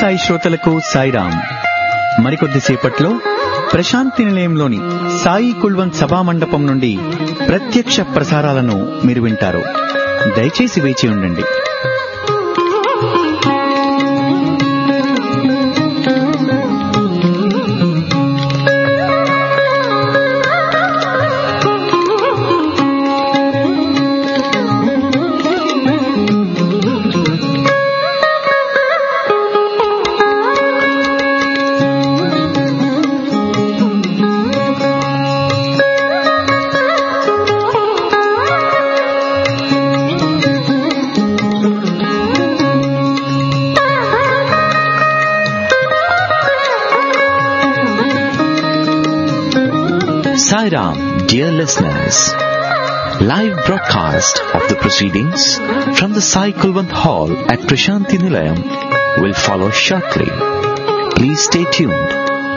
సాయి శ్రోతలకు సాయిరాం. మరికొద్దిసేపట్లో ప్రశాంతి నిలయంలోని సాయి కుల్వంత్ సభా మండపం నుండి ప్రత్యక్ష ప్రసారాలను మీరు వింటారు. దయచేసి వేచి ఉండండి. Sairam, dear listeners. Live broadcast of the proceedings from the Sai Kulwant Hall at Prashanti Nilayam will follow shortly. Please stay tuned.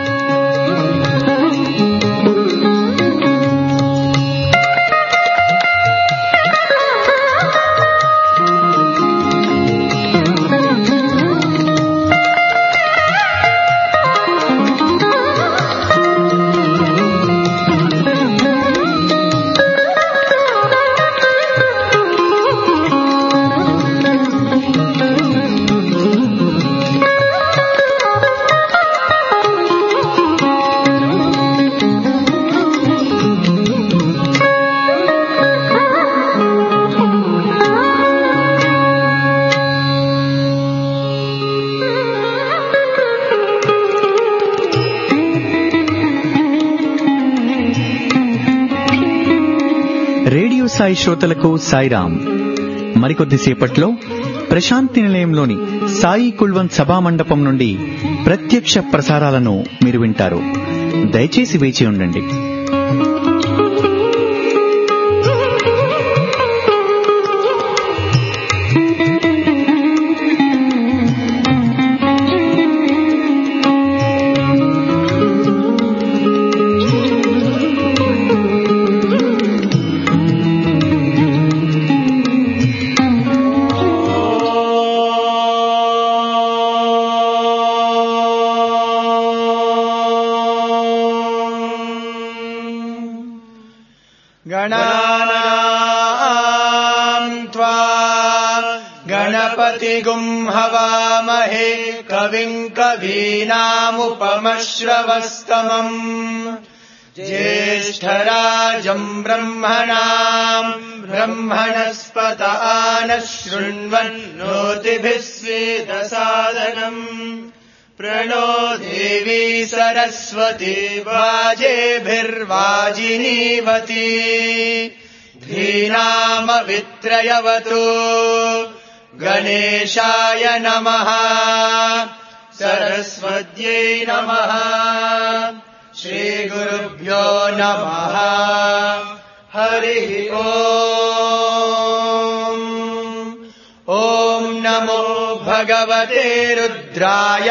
Radio Sai శ్రోతలకు సాయిరాం. మరికొద్దిసేపట్లో ప్రశాంతి నిలయంలోని సాయి కుల్వంత్ సభా మండపం నుండి ప్రత్యక్ష ప్రసారాలను మీరు వింటారు. దయచేసి వేచి ఉండండి. गणपतिगुं हवामहे कविं कवीनामुपमश्रवस्तमम् ज्येष्ठराजम् ब्रह्मणाम् ब्रह्मणस्पत नः शृण्वन्नोतिभिः स्वेदसादनम् प्रणो देवी सरस्वती वाजेभिर्वाजिनीवती धीनामवित्रयवतु गणेशाय नमः सरस्वत्यै नमः श्रीगुरुभ्यो नमः हरिः ॐ नमो भगवते रुद्राय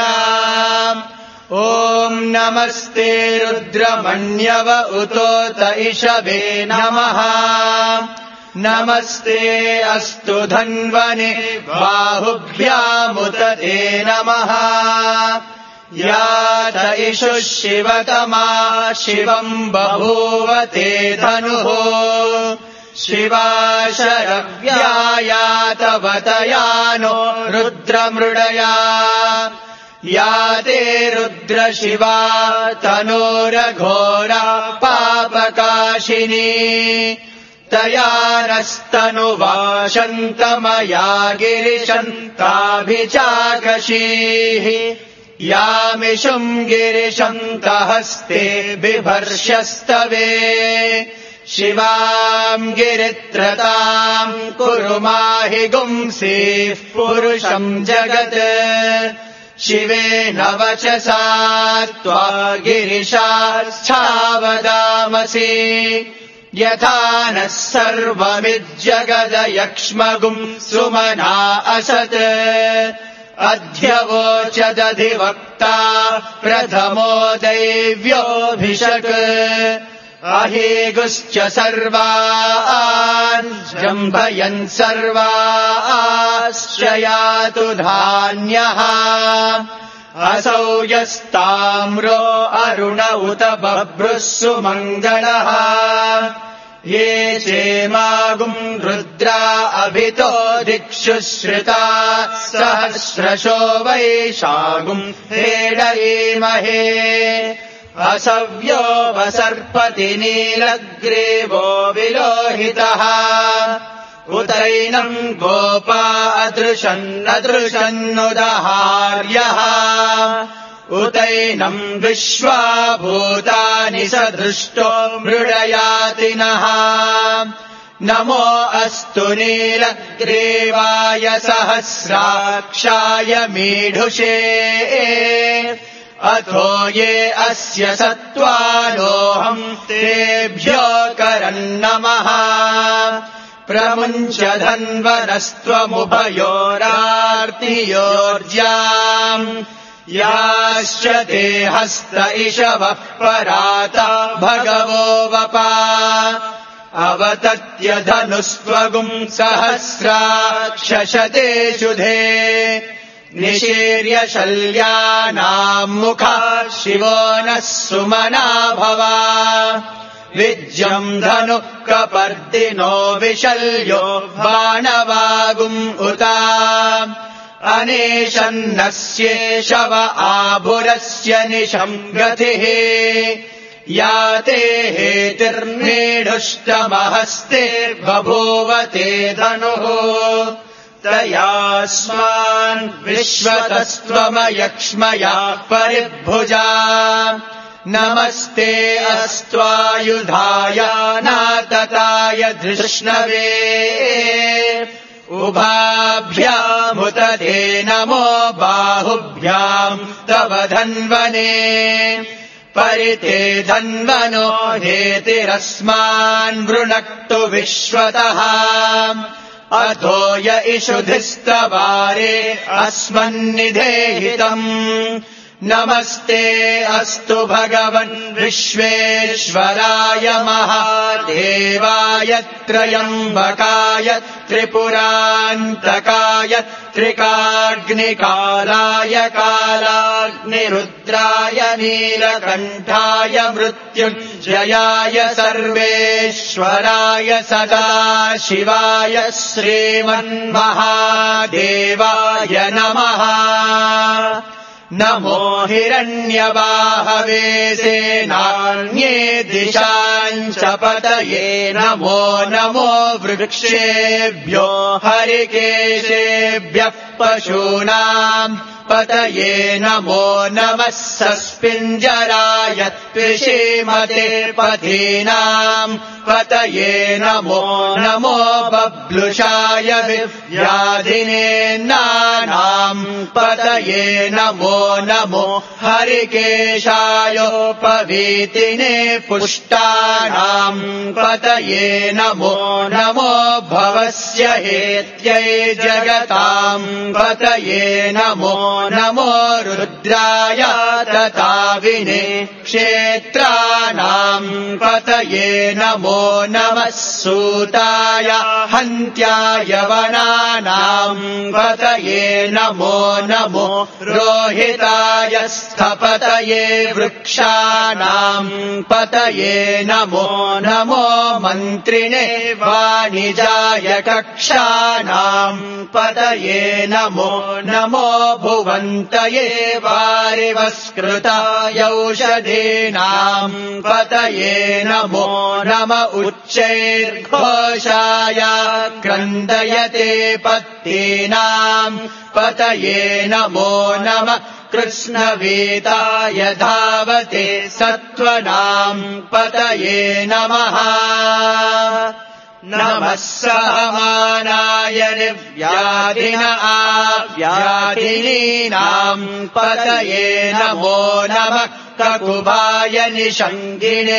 ॐ नमस्ते रुद्रमण्यव उतोत इषवे नमः नमस्ते अस्तु धन्वने बाहुभ्यामुत ते नमः या त इषुः शिवतमा शिवम् बभूव ते धनुः शिवा शरव्या तवतया नो रुद्रमृडया या ते रुद्रशिवा तनोरघोरा पापकाशिनी तया नस्तनुवाशन्तमया गिरिशन्ताभिचाकशीः यामिषुम् गिरिशन्तहस्ते बिभर्ष्यस्तवे शिवाम् गिरित्रताम् कुरु माहि गुंसीः पुरुषम् जगत् शिवेन वचसा त्वा गिरिशाच्छावदामसि यथा नः सर्वमिज्जगदयक्ष्मगुम् सुमना असत् अध्यवोचदधिवक्ता प्रथमो दैव्योऽभिषक् अहेगुश्च सर्वान् जम्भयन् सर्वाश्रयातु धान्यः असौ यस्ताम्रो अरुण उत बभ्रुः सुमङ्गलः ये चेमागुम् रुद्रा अभितो दिक्षु श्रिता सहस्रशो वैशागुम् हेडयेमहे असव्यो वसर्पति नीलग्रीवो विलोहितः उतैनम् गोपा अदृशन्नदृशन्नुदहार्यः उतैनम् विश्वा भूतानि सदृष्टो मृडयातिनः नमो अस्तु नीलग्रीवाय सहस्राक्षाय मीढुषे अथो ये अस्य सत्त्वानोऽहम् तेभ्यो करन्नमः प्रमुञ्च धन्वनस्त्वमुभयोरार्तियोर्ज्याम् याश्च ते हस्त इषवः पराता भगवो वपा अवतत्य धनुस्त्वगुम् सहस्राक्षशते शुधे निशीर्य शल्यानाम् मुखा शिवो नः सुमना भवा विज्यम् धनुः कपर्दिनो विशल्यो बाणवागुम् उता अनेशन्नस्येषव आभुरस्य निशम् गतिः या ते हेतिर्मीढुष्टमहस्ते बभूव ते धनुः तयास्मान् विश्वतस्त्वमयक्ष्मया परिभुजा नमस्ते अस्त्वायुधाय नातताय धृष्णवे उभाभ्यामुत ते नमो बाहुभ्याम् तव धन्वने परिते धन्वनो हेतिरस्मान् वृणक्तु विश्वतः अथो य इषुधिस्तवारे अस्मन्निधेहितम् नमस्ते अस्तु भगवन् विश्वेश्वराय महादेवाय त्र्यम्बकाय त्रिपुरान्तकाय त्रिकाग्निकालाय कालाग्निरुद्राय नीलकण्ठाय मृत्युञ्जयाय सर्वेश्वराय सदाशिवाय श्रीमन्महादेवाय नमः नमो हिरण्यवाहवे सेनान्ये दिशाञ्च पतये नमो नमो वृक्षेभ्यो हरिकेशेभ्यः पशूनाम् पतये नमो नमः सस्पिञ्जराय त्रिषीमते पथीनाम् पतये नमो नमो बब्लुषाय व्याधिनेन्नानाम् पतये नमो नमो हरिकेशायोपवीतिने पुष्टानाम् पतये नमो नमो भवस्य हेत्यै जगताम् पतये नमो नमो रुद्राय तताविने क्षेत्राणाम् पतये नमो नमः सूताय हन्त्याय वनानाम् पतये नमो नमो रोहिताय स्थपतये वृक्षाणाम् पतये नमो नमो मन्त्रिणे वाणिजाय कक्षाणाम् पतये नमो नमो भुवन्तये वारिवस्कृताय औषधीनाम् पतये नमो नम उच्चैर्घोषाय क्रन्दयते पत्तीनाम् पतये नमो नमः कृष्णवेताय धावते सत्त्वनाम् पतये नमः नमः सहमानाय निर्व्याधिन आव्याधिनीनाम् पतये नमो नमः ककुभाय निषङ्गिणे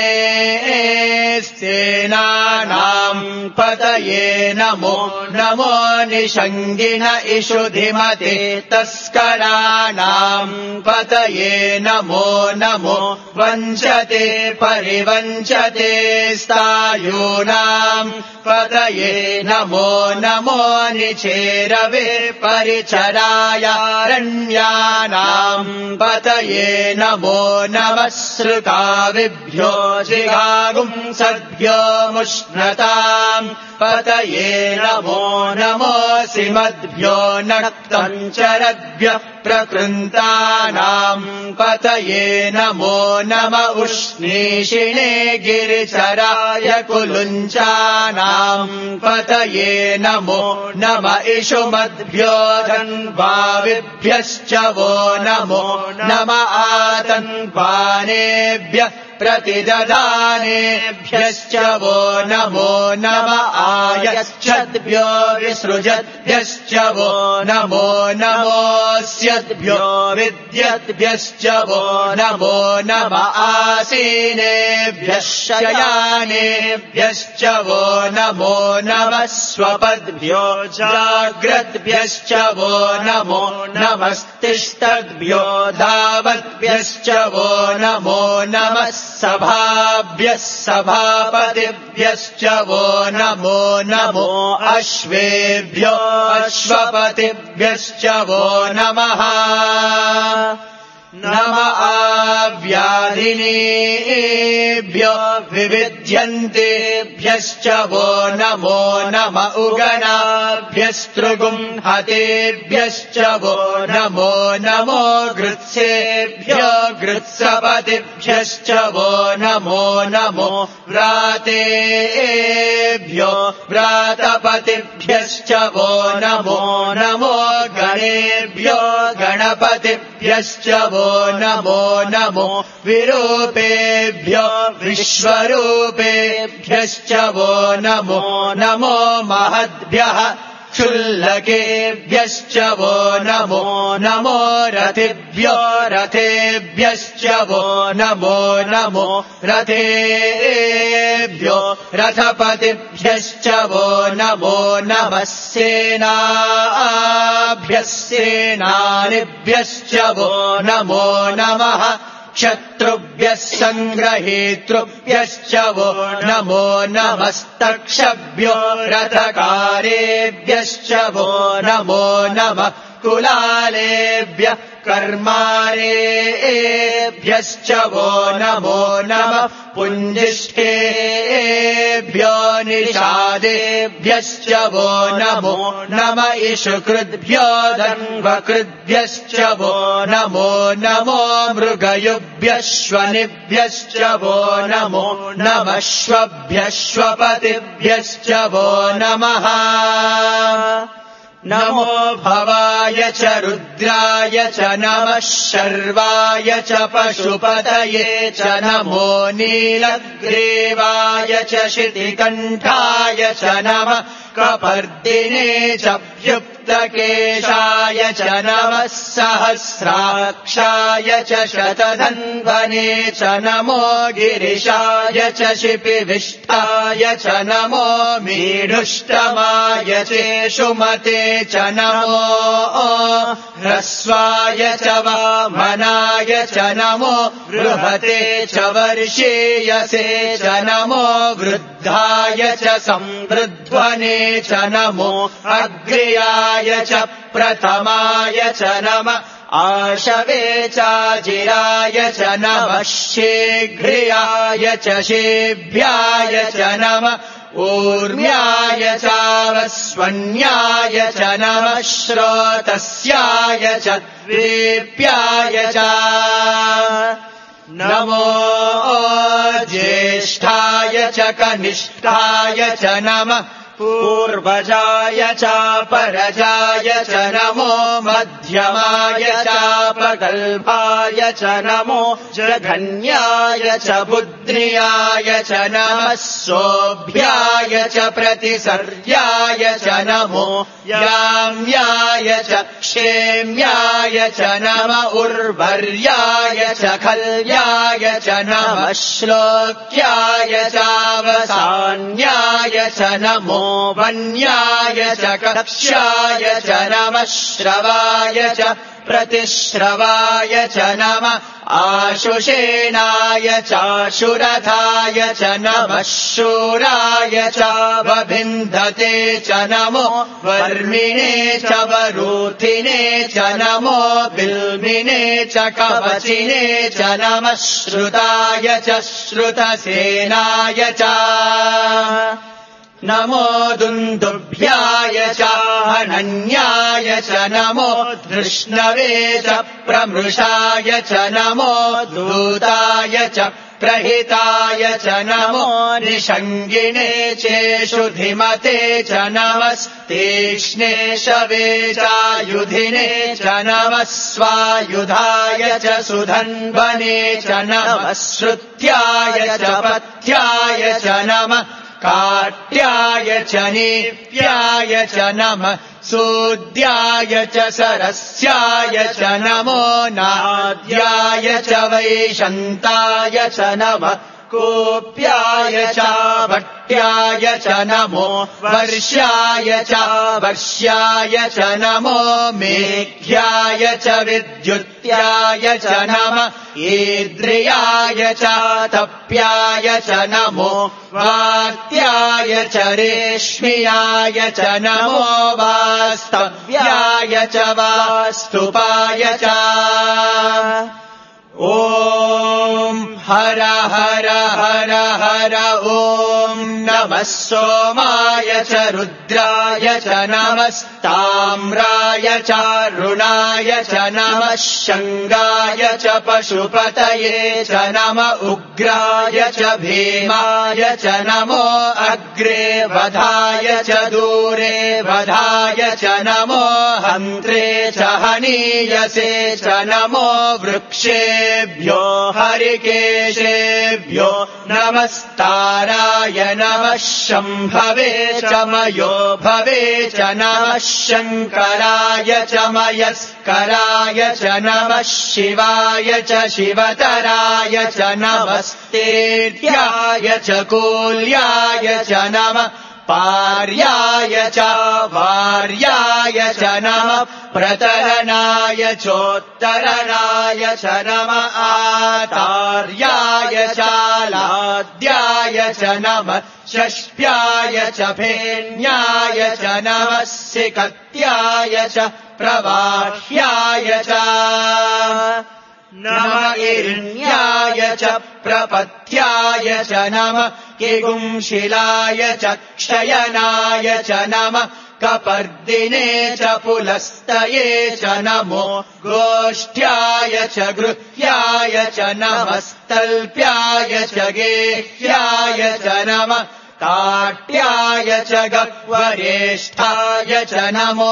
सेनानाम् पतये नमो नमो निषङ्गिण इषुधिमते तस्कराणाम् पतये नमो नमो वञ्चते परिवञ्चते स्थायूनाम् पतये नमो नमो निचेरवे परिचरायारण्यानाम् पतये नमो नमः सृकाविभ्यो जिगागुम् सद्भ्यो मुष्णताम् पतये नमो नमोऽसि मद्भ्यो नक्तञ्चरद्भ्यः प्रकृन्तानाम् पतये नमो नम उष्णीषिणे गिरिचराय कुलुञ्चानाम् पतये नमो नम इषुमद्भ्यो धन्वाविभ्यश्च वो नमो नम आतन्वानेभ्यः प्रतिदधानेभ्यश्च वो नमो नम आयच्छद्भ्यो विसृजद्भ्यश्च वो नमो नमोऽस्यद्भ्यो विद्यद्भ्यश्च वो नमो नम आसीनेभ्यः शयानेभ्यश्च वो नमो नमः स्वपद्भ्यो जाग्रद्भ्यश्च वो नमो नमस्तिष्ठद्भ्यो धावद्भ्यश्च वो नमो नमः सभाभ्यः सभापतिभ्यश्च वो नमो नमो अश्वेभ्यो अश्वपतिभ्यश्च वो नमः नम आव्याधिनीभ्यो विविध्यन्तेभ्यश्च वो नमो नम उगनाभ्यस्तृगुंहतेभ्यश्च वो नमो नमो गृत्सेभ्यो गृत्सपतिभ्यश्च वो नमो नमो व्रातेभ्यो व्रातपतिभ्यश्च वो नमो नमो गणेभ्यो गणपतिभ्यश्च वो नमो नमो विरूपेभ्यो विश्वरूपेभ्यश्च वो नमो नमो महद्भ्यः क्षुल्लकेभ्यश्च वो नमो नमो रथिभ्यो रथेभ्यश्च वो नमो नमो रथेभ्यो रथपतिभ्यश्च वो नमो नमः सेनाभ्यः सेनानिभ्यश्च वो नमो नमः शत्रुभ्यः सङ्ग्रहेतृभ्यश्च वो नमो नमस्तक्षभ्यो रथकारेभ्यश्च वो नमो नमः कुलालेभ्यः कर्मारेभ्यश्च वो नमो नमः पुञ्जिष्ठेभ्यो निषादेभ्यश्च वो नमो नम इषुकृद्भ्यो धन्वकृद्भ्यश्च वो नमो नमो मृगयुभ्यश्वनिभ्यश्च वो नमो नमश्वभ्यश्वपतिभ्यश्च वो नमः नमो भवाय च रुद्राय च नमः शर्वाय च पशुपतये च नमो नीलग्रीवाय च शितिकण्ठाय च नमः कपर्दिने च व्युक्तकेशाय च नमः सहस्राक्षाय च शतधन्वने च नमो गिरिशाय च शिपिविष्टाय च नमो मीढुष्टमाय चेषुमते च नमो ह्रस्वाय च वामनाय च नमो बृहते च वर्षेयसे च नमो वृद्धाय च संवृध्वने च नमो अग्र्याय च प्रथमाय च नमः आशवे चाजिराय च नमः शीघ्र्याय च शेभ्याय च नमः ऊर्म्याय चावस्वन्याय च नमः श्रोतस्याय च द्वीप्याय च नमो ज्येष्ठाय च कनिष्ठाय च नमः पूर्वजाय चापरजाय च नमो मध्यमाय चापगल्भाय च नमो जघन्याय च बुद्ध्याय च नमः सोऽभ्याय च प्रतिसर्याय च नमो याम्याय च क्षेम्याय च नम उर्वर्याय च खल्याय च नमः श्लोक्याय चावसान्याय च नमो वन्याय च कक्ष्याय च नमः श्रवाय च प्रतिश्रवाय च नमः आशुषेणाय चाशुरथाय च नमः शूराय च वभिन्धते च नमो वर्मिणे च वरूथिने च नमो बिल्मिने च कवचिने च नमः श्रुताय च श्रुतसेनाय च नमो दुन्दुभ्याय च हनन्याय च नमो धृष्णवे च प्रमृषाय च नमो दूताय च प्रहिताय च नमो निषङ्गिने चेषु धिमते च नमस्तीक्ष्णे शवे चायुधिने च नमः स्वायुधाय च सुधन्वने च नमः श्रुत्याय च पथ्याय च नमः काट्याय च नीप्याय च नमः सूद्याय च सरस्याय च नमो नाद्याय च वैशन्ताय च नमः कोप्याय च भट्ट्याय च नमो वर्ष्याय च वर्ष्याय च नमो मेघ्याय च विद्युत्याय च नमः ईद्रियाय च तप्याय च नमो वात्याय च रेश्म्याय च नमो वास्तव्याय च वास्तुपाय च ॐ हर हर हर हर ॐ नमः सोमाय च रुद्राय च नमस्ताम्राय च रुणाय च नमः शङ्गाय च पशुपतये च नम उग्राय च भीमाय च नमो अग्रे वधाय च दूरे वधाय च नमो हन्त्रे च हनीयसे च नमो वृक्षेभ्यो हरिकेशेभ्यो नमस्ताराय नमः शम्भवे च मयो भवे च नमः शङ्कराय च मयस्कराय च नमः शिवाय च शिवतराय च नमस्तेर्याय च कूल्याय च नमः पार्याय च वार्याय च नमः प्रतरणाय चोत्तरणाय च नमः आतार्याय च लाद्याय च नमः षष्ठ्याय च फेन्याय च नमः सिकत्याय च प्रवाह्याय च नमः इरण्याय च प्रपथ्याय च नमः किगुंशिलाय च क्षयनाय च नमः कपर्दिने च पुलस्तये च नमो गोष्ठ्याय च गृह्याय च नमस्तल्प्याय च गेह्याय च नमः काट्याय च गह्वरेष्ठाय च नमो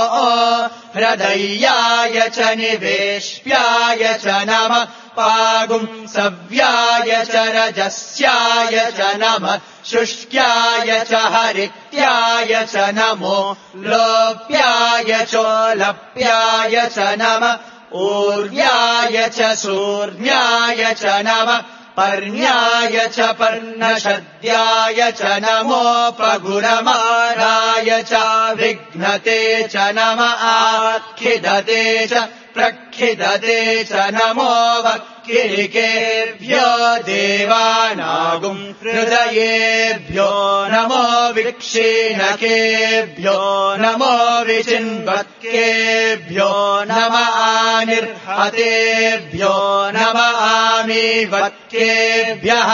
हृदयाय च निवेश्याय च नमः पागुंसव्याय च रजस्याय च नमः शुष्क्याय च हरित्याय च नमो लोप्याय चोलप्याय च नमः ऊर्व्याय च सूर्ण्याय च नमः पर्ण्याय च पर्णशद्याय च नमोपगुणमाराय च विघ्नते च नमः आखिदते च प्रखिदते च नमो वक्किलिकेभ्यो देवानागुं हृदयेभ्यो नमो विक्षीणकेभ्यो नमो विचिन्वत्केभ्यो नमः आनिर्हतेभ्यो नमः आमीवत्केभ्यः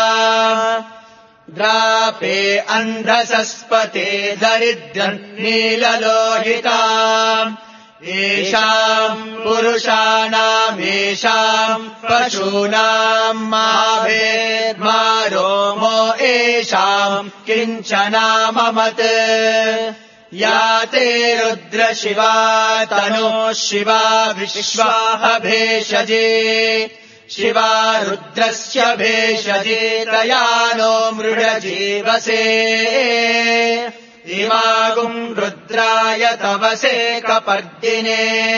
द्रापे अन्धसस्पते दरिद्रं नीललोहिता येषाम् पुरुषाणामेषाम् पशूनाम् माभेद्मा रोमो येषाम् किञ्चनाममत् या ते रुद्रशिवा तनो शिवा विश्वाः भेषजे शिवा रुद्रस्य भेषजे तया नो मृडजीवसे इमागुम् रुद्राय तवसे कपर्दिने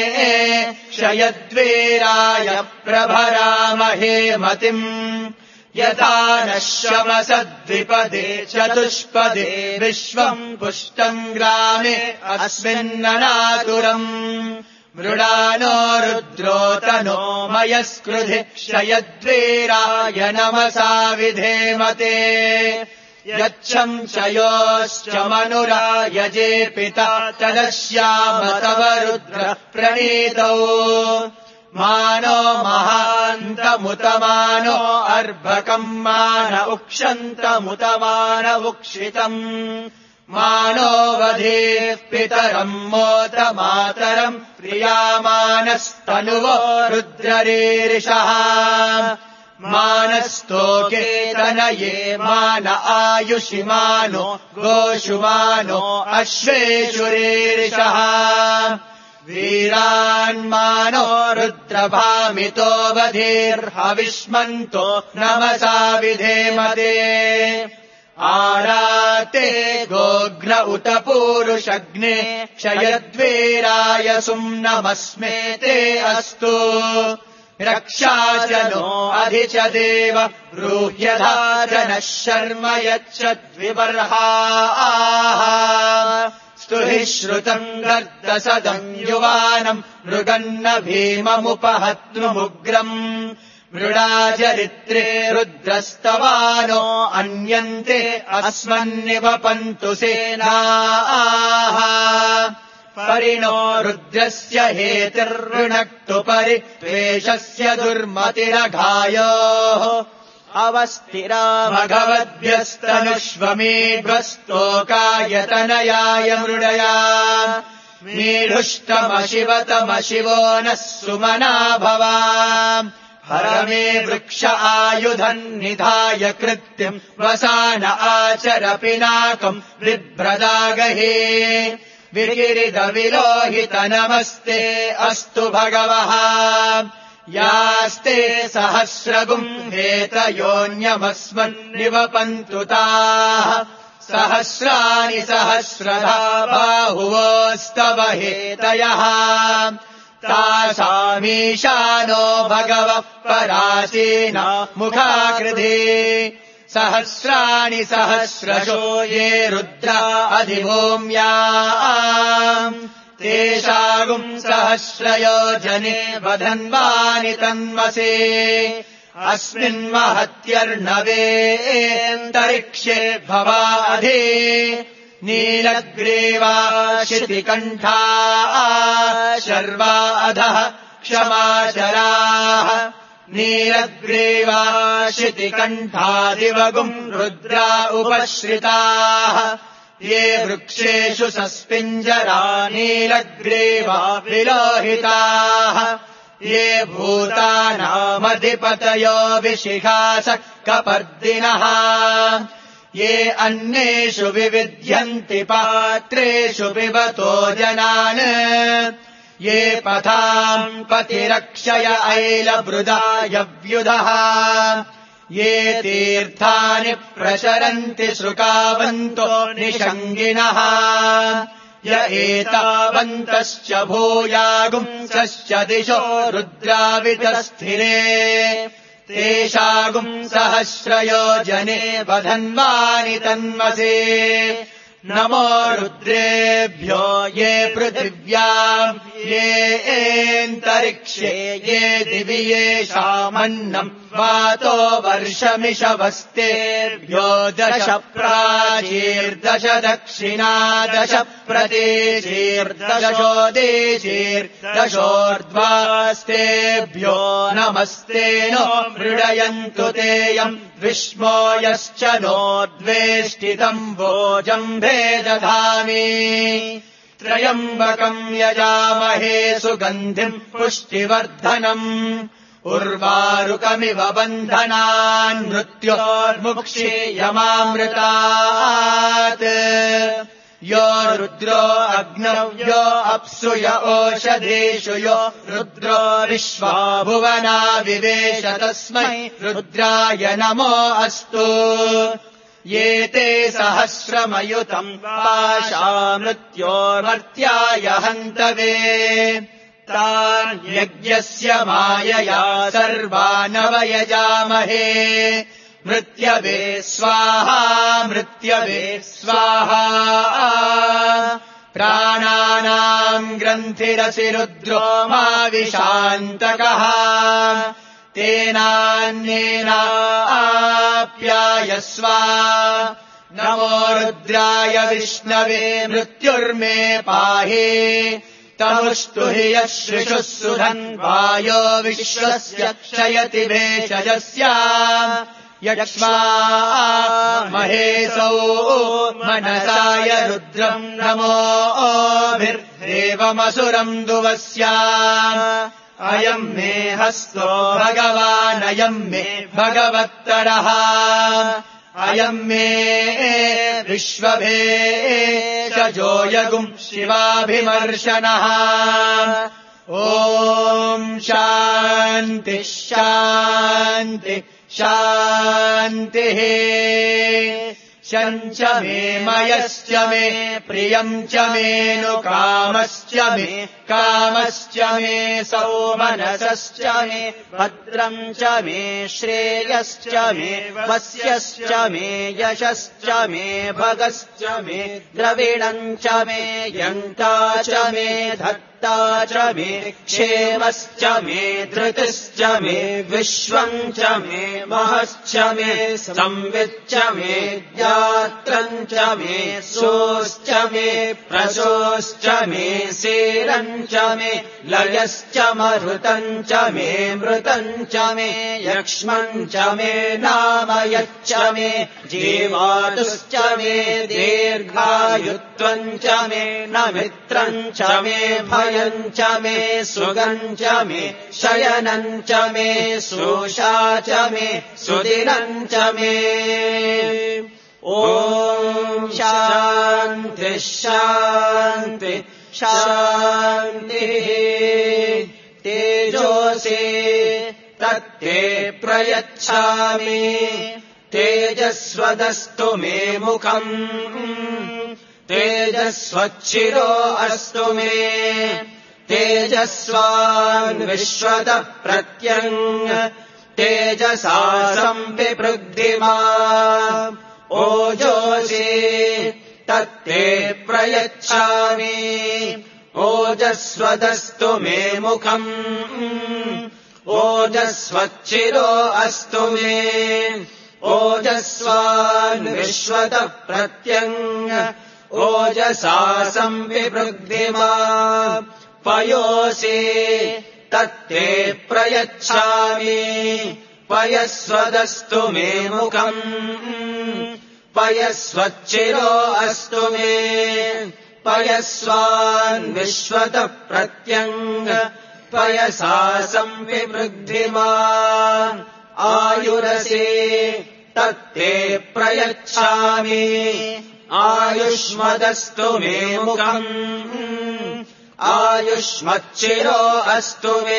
क्षयद्वीराय प्रभरामहे मतिम् यथा नः शमसद्विपदे चतुष्पदे विश्वम् पुष्टम् ग्रामे अस्मिन्ननातुरम् मृडानो रुद्रोतनो मयस्कृधि क्षयद्वीराय नमसा विधेमते यच्छम् चयोश्च मनुरायजे पिता तदश्याम तव रुद्र प्रणीतौ मानो महान्तमुतमानो अर्भकम् मान उक्षन्तमुतमान उक्षितम् मानो वधेः पितरम् मोत मातरम् प्रियामानस्तनुवो रुद्ररीरिषः मानस्तोके तनये मान आयुषि मानो गोषुमानो अश्वेषुरीरिषः वीरान्मानो रुद्रभामितो वधीर्हविष्मन्तो नमसा विधेमते आराते गोघ्न उत पूरुषग्ने क्षयद्वीराय सुम्नमस्मे ते अस्तु रक्षा च नो अधि च देव ब्रूह्यधा जनः शर्म यच्छद्विबर्हाः स्तुहि श्रुतम् गर्दसदम् युवानम् मृगन्न भीममुपहत्नुमुग्रम् मृडाचरित्रे रुद्रस्तवानो अन्यन्ते अस्मन्निवपन्तु सेनाः परिणो रुद्रस्य हेतिर्ऋणक्तु परित्वेषस्य दुर्मतिरघायोः अवस्थिरा भगवद्भ्यस्तनुष्वमेघ्वस्तोकायतनयाय मृडया मीढुष्टमशिवतमशिवो नः सुमना भवा हरमे वृक्ष आयुधन्निधाय कृत्यम् वसान आचर पिनाकम् बिभ्रदागहे विगिरिदविलोहित नमस्ते अस्तु भगवः यास्ते सहस्रगुम् हेतयोऽन्यमस्मन्निवपन्तु ताः सहस्राणि सहस्रधा बाहुवोस्तव हेतयः तासामीशानो भगवः परासीन मुखाकृधे सहस्राणि सहस्रशो ये रुद्रा अधिभूम्या तेषागुम् सहस्रयोजने वधन्वानि तन्मसे अस्मिन्महत्यर्णवेऽन्तरिक्षे भवाधे नीलग्रीवा शितिकण्ठा शर्वा अधः क्षमाचराः नीलग्रीवा शितिकण्ठादिवगुम् रुद्रा उपश्रिताः ये वृक्षेषु सस्पिञ्जरा नीलग्रीवा विलोहिताः ये भूतानामधिपतयो विशिखास कपर्दिनः ये अन्येषु विविध्यन्ति पात्रेषु पिबतो जनान् ये पथाम् पतिरक्षय ऐलवृदायव्युधः ये तीर्थानि प्रचरन्ति श्रुकावन्तो निषङ्गिनः य एतावन्तश्च भूयागुंसश्च दिशो रुद्रावितस्थिरे तेषागुम् सहस्रयोजने वधन्वानि तन्मसे नमो रुद्रेभ्यो ये पृथिव्याम् ये एन्तरिक्षे ये दिवि येषामन्नम् वातो वर्षमिषवस्तेभ्यो 10 प्राचीर्दश दक्षिणा 10 प्रदेशीर्दशोदेशीर्दशोर्ध्वास्तेभ्यो नमस्ते नो मृडयन्तु तेयम् विष्मो यश्च नोद्वेष्टितम् वोजम्भे दधामि त्र्यम्बकम् यजामहे सुगन्धिम् पुष्टिवर्धनम् उर्वारुकमिव बन्धनान् मृत्योर्मुक्षीयमामृतात् यो रुद्रो अग्नौ यो अप्सु य ओषधेषु यो रुद्रो विश्वा भुवना विवेश तस्मै रुद्राय नमो अस्तु ये ते सहस्रमयुतम् पाशा मृत्योर्मर्त्याय हन्तवे तान् यज्ञस्य मायया सर्वानवयजामहे मृत्यवे स्वाहा मृत्यवे स्वाहा प्राणानाम् ग्रन्थिरसि रुद्रो माविशान्तकः तेनान्येनाप्यायस्व नमो रुद्राय विष्णवे मृत्युर्मे पाहि तमुष्टु हि यः श्रिषुः सुधन्वायो विश्वस्य क्षयति भेषजस्य यक्ष्मा महेशौ मनसाय रुद्रम् नमोभिर्देवमसुरम् दुवस्य अयम् मे हस्तो भगवानयम् मे भगवत्तरः अयम् मे विश्वभेषजोऽयगुम् शिवाभिमर्शनः ॐ शान्तिः शान्तिः शान्तिः शञ्च मे मयश्च मे प्रियम् च मेऽनुकामश्च मे कामश्च मे सौमनसश्च मे भद्रम् च मे श्रेयश्च मे वस्यश्च मे यशश्च मे भगश्च मे द्रविणम् च मे यन्ता च मे धत्ता च मे क्षेमश्च मे धृतिश्च मे विश्वम् च मे महश्च मे संविच्च मे ज्ञात्रम् च मे सोश्च मे प्रसोश्च मे सेरम् च मे लयश्च मरुतम् च मे मृतम् च मे यक्ष्मम् च मे नामयच्च मे जीवातुश्च मे दीर्घायुत्वम् च मे न मित्रम् च मे भयम् च मे सुगम् च मे शयनम् च मे सोषा च मे सुदिनम् च मे ॐ शान्तिः शान्तिः शान्तिः तेजोऽसि तत्ते प्रयच्छामि तेजस्वदस्तु मे मुखम् तेजस्वच्छिरो अस्तु मे तेजस्वान् विश्वतः प्रत्यङ् तेजसा सम्पिपृग्धिमा ओजोऽसि तत्ते प्रयच्छामि ओजस्वदस्तु मे मुखम् ओजस्वच्छिरो अस्तु मे ओजस्वान् विश्वतः प्रत्यङ् ओजसा सम्पिपृग्धिमा पयोऽसि तत्ते प्रयच्छामि पयस्वदस्तु मे मुखम् पयस्वच्छिरो अस्तु मे पयस्वान् विश्वतः प्रत्यङ् पयसा सम्पिपृग्धिमा आयुरसि तत्ते प्रयच्छामि आयुष्मदस्तु मे मुखम् आयुष्मच्चिरो अस्तु मे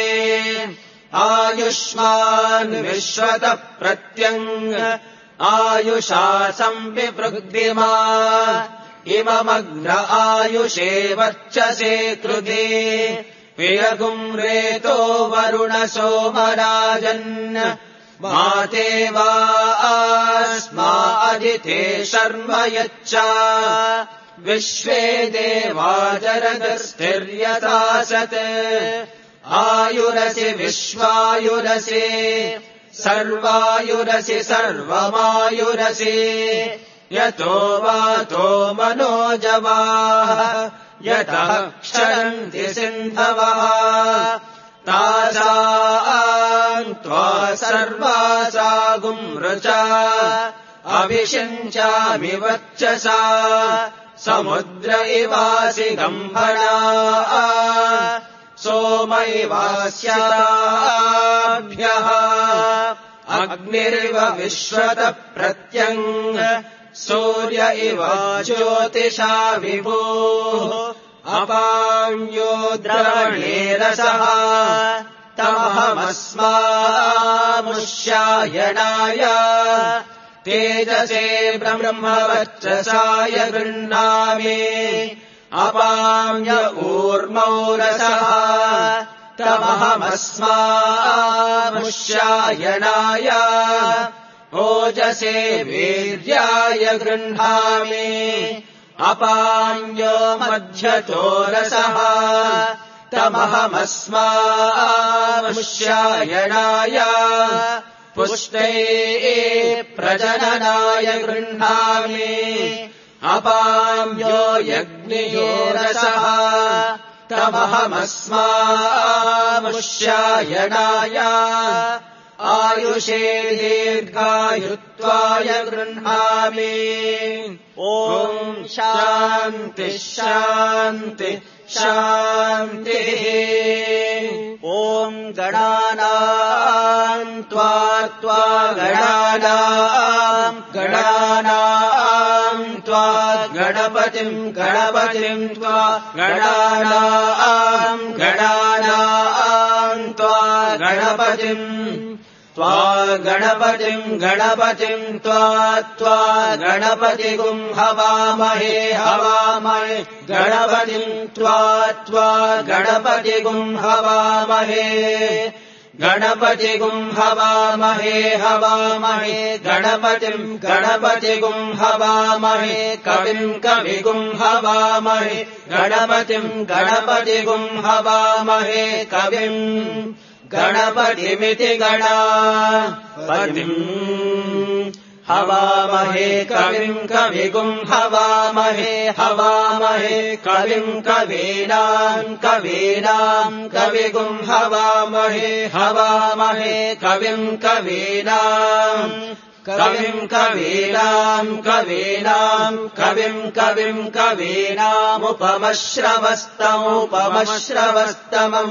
आयुष्मान् विश्वतः प्रत्यङ् आयुषा सम्पिपृग्धिमा इममग्र आयुषे वर्चसे कृते वियगुम् रेतो वरुण सोमराजन् माते वा अस्मा अदिते शर्म यच्च विश्वे देवा जरदस्थिर्यथा सत् आयुरसि विश्वायुरसि सर्वायुरसि सर्वमायुरसि यतो वातो मनोजवाः यतः क्षरन्ति सिन्धवः तासाम् त्वा सर्वासागुम् ऋचा अभिषिञ्चामि वर्चसा समुद्र इवासि गम्भणा सोम इवास्याभ्यः अग्निरिव विश्वत प्रत्यङ् सूर्य इव ज्योतिषा विभुः अपाम्यो द्रवणे रसः तमहमस्मामुष्यायणाय तेजसे ब्रह्मवर्चसाय गृह्णामि अपाम्य ऊर्मौ रसः तमहमस्मामुष्यायणाय ओजसे वीर्याय गृह्णामि अपाम्यो मध्यतो रसः तमहमस्मामुष्यायणाय पुष्टे प्रजननाय गृह्णामि अपाम्यो यज्ञयो रसः तमहमस्मामुष्यायणाय आयुषे दीर्घायुत्वाय गृह्णामि ॐ शान्ति शान्ति शान्तिः ॐ गणानाम् त्वा गणानाम् त्वा गणपतिम् त्वा गणानाम् त्वा गणपतिम् त्वा गणपतिगुम् हवामहे गणपतिम् त्वा गणपतिगुम् हवामहे गणपतिगुम् हवामहे गणपतिगुम् हवामहे कविगुम् हवामहे गणपतिगुम् हवामहे कविम् गणपतिमिति गणापतिम् हवामहे कविगुम् हवामहे कविम् कवीनाम् कविगुम् हवामहे कविम् कवीनामुपमश्रवस्तमम्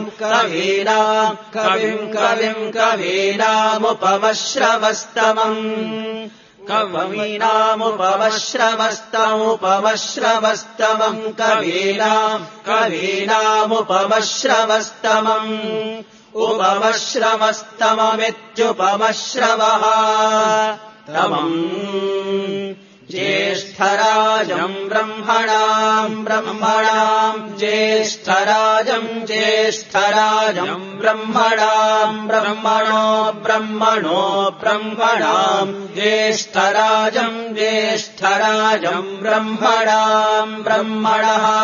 कवीनामुपमश्रवस्तमम् कवीनामुपमश्रवस्तमम् उपमश्रवस्तममित्युपमश्रवः तमम् ज्येष्ठराजम् ब्रह्मणाम् ज्येष्ठराजम् ब्रह्मणाम् ज्येष्ठराजम् ब्रह्मणः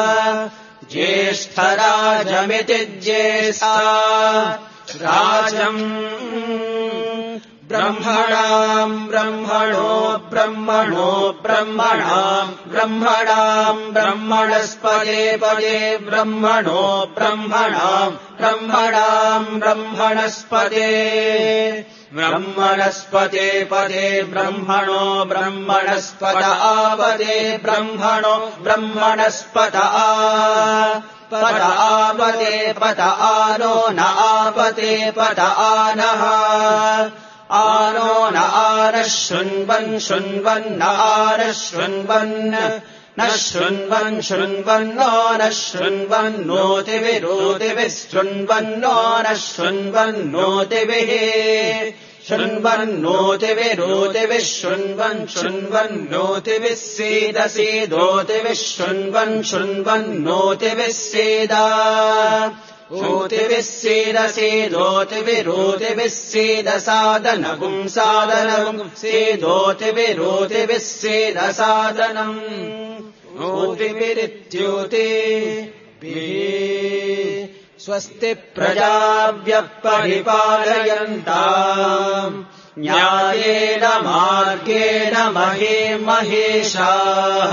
ज्येष्ठराजमिति ज्येष्ठा राजम् ब्रह्मणाम् ब्रह्मणस्पदे पदे ब्रह्मणस्पदे पदे ब्रह्मणस्पत आपदे ब्रह्मणस्पत आपदे पत आनो न आपदे पत आनः आनो न आनः शृण्वन् आनः शृण्वन् न शृण्वन्नो न शृण्वन्नोतिभिः शृण्वन्नो न शृण्वन्नोतिभिः शृण्वन्नोतिभिः शृण्वन्नोतिभिः सीदसीदोतिभिः शृण्वन्नोतिभिः सीदा ओतिभिः सीदसीदोतिभिरोतिभिः सीदसादनगुम् सीदोतिभिरोतिभिः सीदसादनम् ओतिभिरित्योतिभिः स्वस्ति प्रजाभ्यः परिपालयन्ताम् न्यायेन मार्गेण महेशाः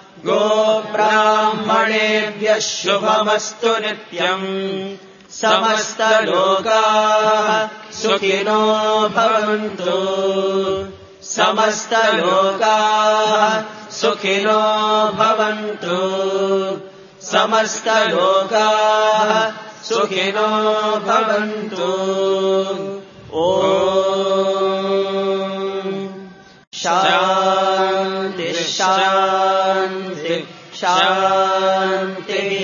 गोब्राह्मणेभ्यः शुभमस्तु नित्यम् समस्तलोकाः सुखिनो भवन्तु समस्तलोकाः सुखिनो भवन्तु समस्तलोकाः सुखिनो भवन्तु ॐ शान्ति शान्ति शान्तिः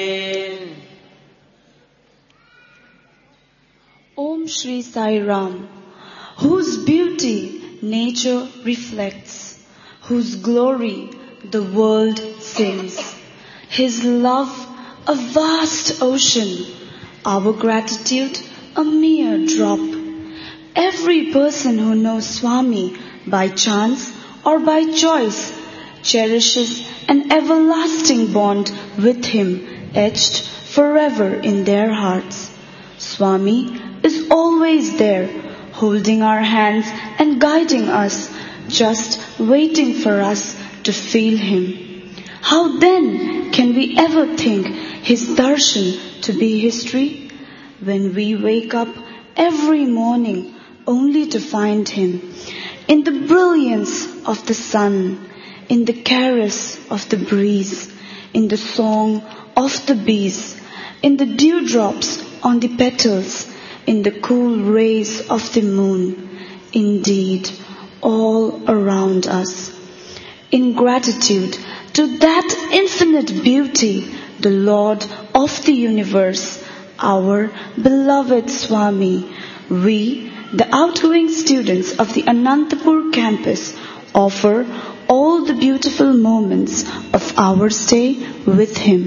Om Shri Sai Ram, whose beauty nature reflects, whose glory the world sings, his love a vast ocean, our gratitude a mere drop. Every person who knows Swami by chance or by choice cherishes an everlasting bond with him etched forever in their hearts. Swami is always there, holding our hands and guiding us, just waiting for us to feel him. How then can we ever think his darshan to be history? When we wake up every morning only to find him in the brilliance of the sun, in the caress of the breeze, in the song of the bees, in the dewdrops on the petals, in the cool rays of the moon, indeed all around us. In gratitude to that infinite beauty, the Lord of the universe, our beloved Swami, we, the outgoing students of the Anantapur campus, offer all the beautiful moments of our stay with him.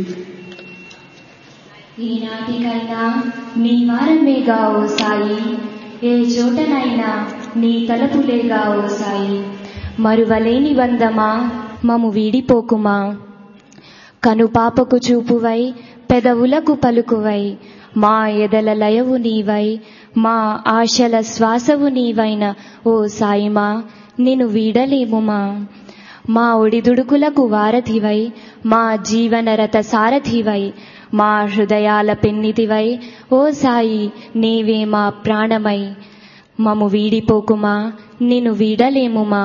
ఈనాటికైనా నీ వారమేగా ఓ సాయి, ఏ చోటనైనా నీ తలపులేగా ఓ సాయి. మరువలేని బంధమా మము వీడిపోకుమా, కనుపాపకు చూపువై పెదవులకు పలుకువై, మా ఎదల లయవు నీవై, మా ఆశల శ్వాసవు నీవైన ఓ సాయిమా నిన్ను వీడలేముమా. మా ఒడిదుడుకులకు వారధివై, మా జీవనరత సారథివై, మా హృదయాల పెన్నితివై, ఓ సాయి నీవే మా ప్రాణమై. మము వీడిపోకుమా, నిన్ను వీడలేముమా.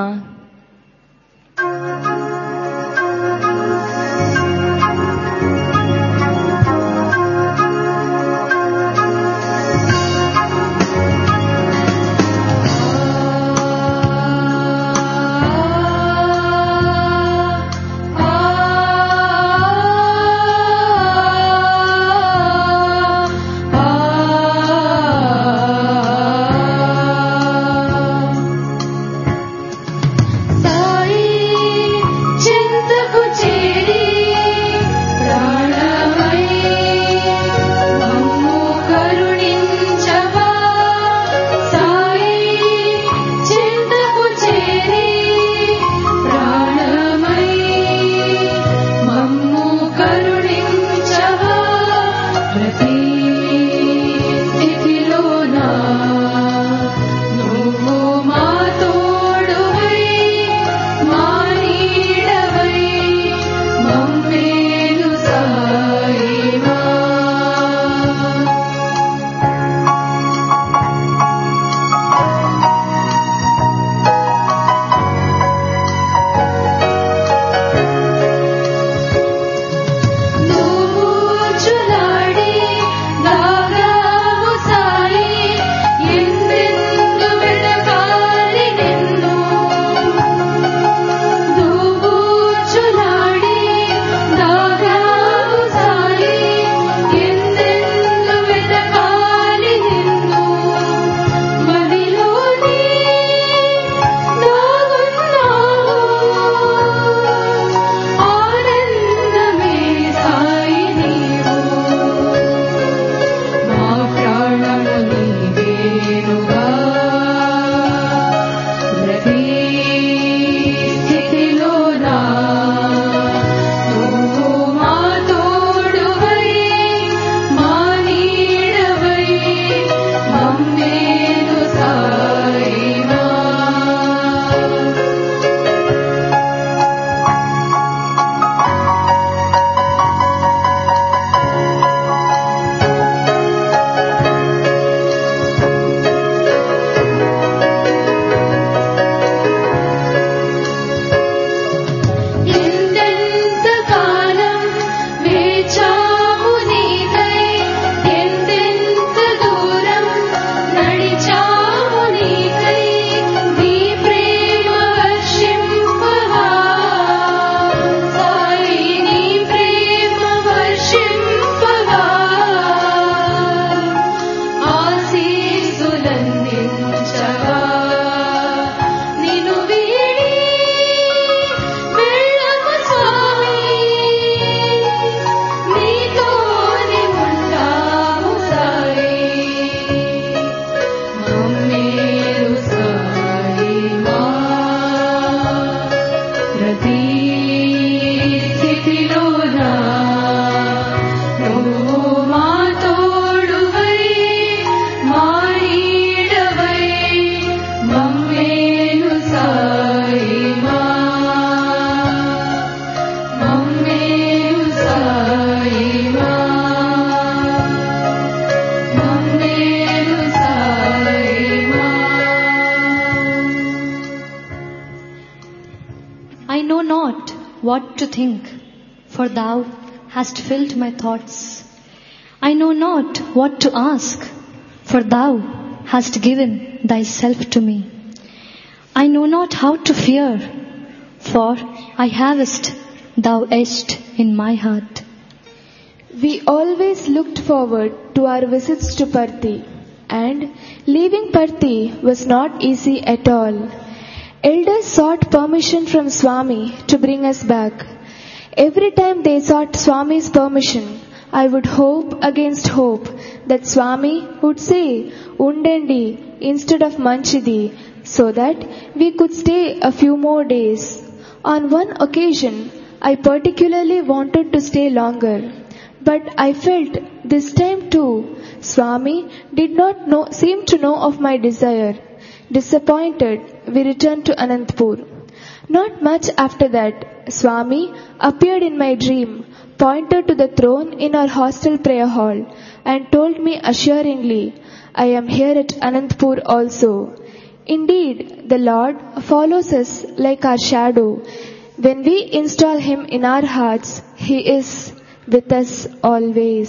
think, for thou hast filled my thoughts. I know not what to ask, for thou hast given thyself to me. I know not how to fear, for I havest thou etched in my heart. We always looked forward to our visits to Parthi, and leaving Parthi was not easy at all. Elders sought permission from Swami to bring us back. Every time they sought Swami's permission, I would hope against hope that Swami would say Undandi instead of Manchidi, so that we could stay a few more days. On one occasion, I particularly wanted to stay longer, but I felt this time too, Swami did not seem to know of my desire. Disappointed, we returned to Anantapur. Not much after that, Swami appeared in my dream, pointed to the throne in our hostel prayer hall, and told me assuringly, I am here at Anantapur also. Indeed, the Lord follows us like our shadow. When we install Him in our hearts, He is with us always.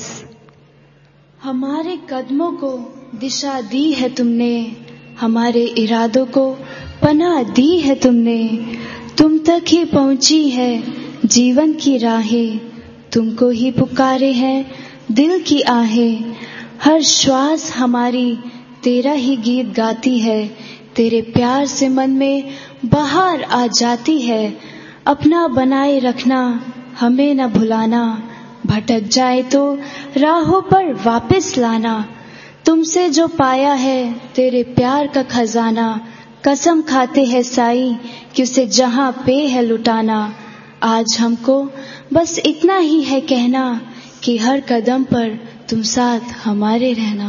हमारे कदमों को दिशा दी है तुमने, हमारे इरादों को पनाह दी है तुमने, तुम तक ही पहुंची है जीवन की राहें, तुमको ही पुकारे हैं दिल की आहें, हर श्वास हमारी तेरा ही गीत गाती है, तेरे प्यार से मन में बहार आ जाती है, अपना बनाए रखना हमें न भुलाना, भटक जाए तो राहों पर वापस लाना, तुमसे जो पाया है तेरे प्यार का खजाना, कसम खाते हैं साईं कि उसे जहां पे है लुटाना। आज हमको बस इतना ही है कहना कि हर कदम पर तुम साथ हमारे रहना।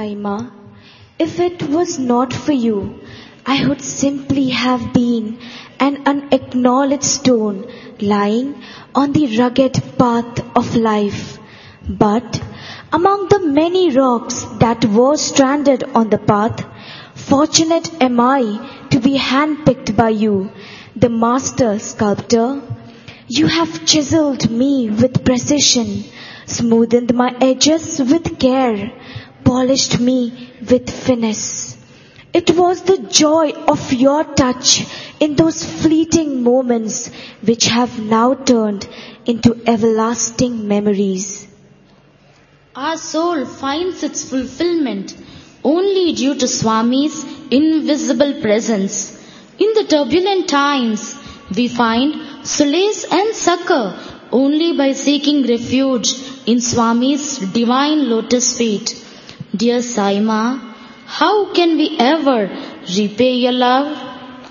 If it was not for you, I would simply have been an unacknowledged stone lying on the rugged path of life. But among the many rocks that were stranded on the path, fortunate am I to be handpicked by you, the master sculptor. You have chiseled me with precision, smoothened my edges with care, polished me with finesse. It was the joy of your touch in those fleeting moments which have now turned into everlasting memories. Our soul finds its fulfillment only due to Swami's invisible presence. In the turbulent times, we find solace and succor only by seeking refuge in Swami's divine lotus feet. Dear Saima, how can we ever repay your love?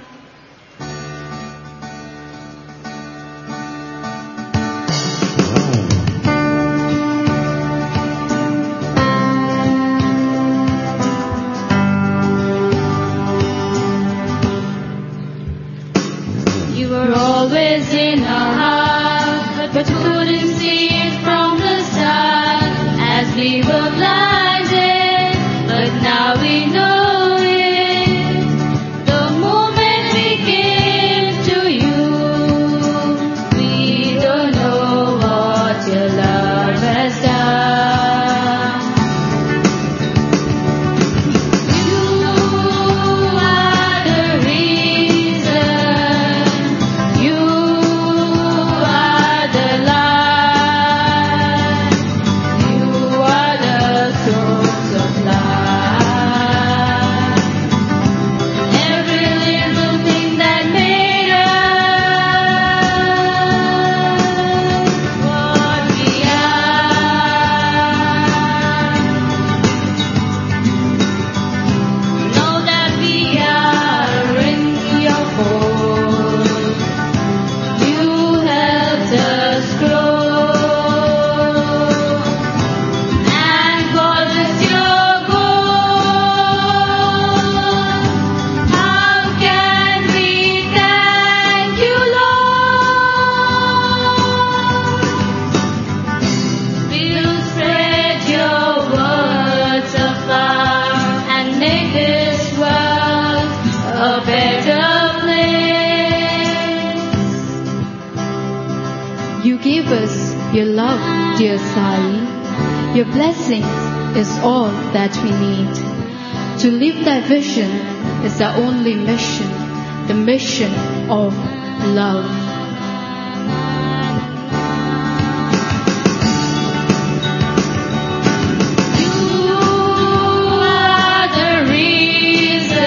You were always in our heart, but couldn't see it from the start as we were blinded. But now we know it. The moment we came to you, we don't know what your love has done. You are the reason. You are the light. You are the source of life. Every little thing that made us what we are. Know that we are in your fold. You helped us grow and called us your goal. How can we thank you, Lord? We'll spread your words afar and make this world a better place. You gave us your love, dear Sai. Your blessings is all that we need. To live thy vision is our only mission, the mission of love. You are the reason.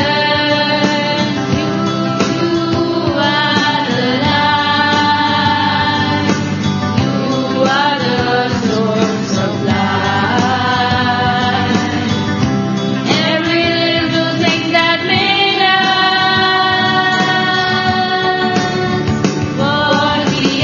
You are the light. You are the source of life. Every little thing that made us what we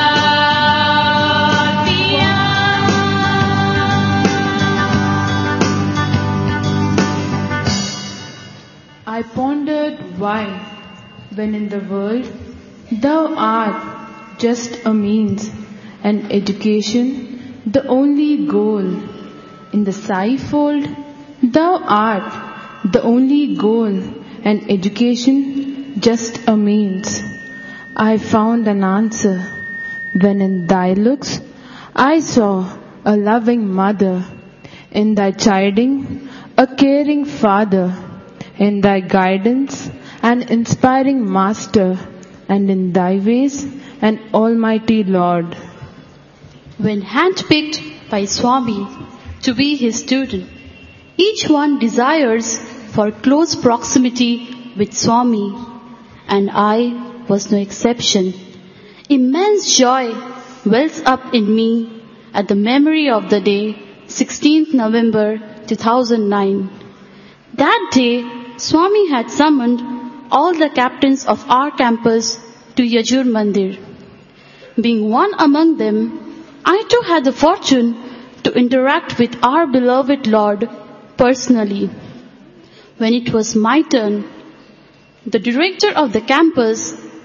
are. I pondered why, when in the world thou art just a means, and education the only goal. In the Sai fold, thou art the only goal, and education just a means. I found an answer when in thy looks I saw a loving mother, in thy chiding a caring father, in thy guidance an inspiring master, and in thy ways an almighty Lord. When handpicked by Swami to be his student, each one desires for close proximity with Swami, and I was no exception. Immense joy wells up in me at the memory of the day, 16th November 2009. That day, Swami had summoned all the captains of our campus to Yajur Mandir. Being one among them, I too had the fortune to interact with our beloved Lord personally. When it was my turn, the director of the campus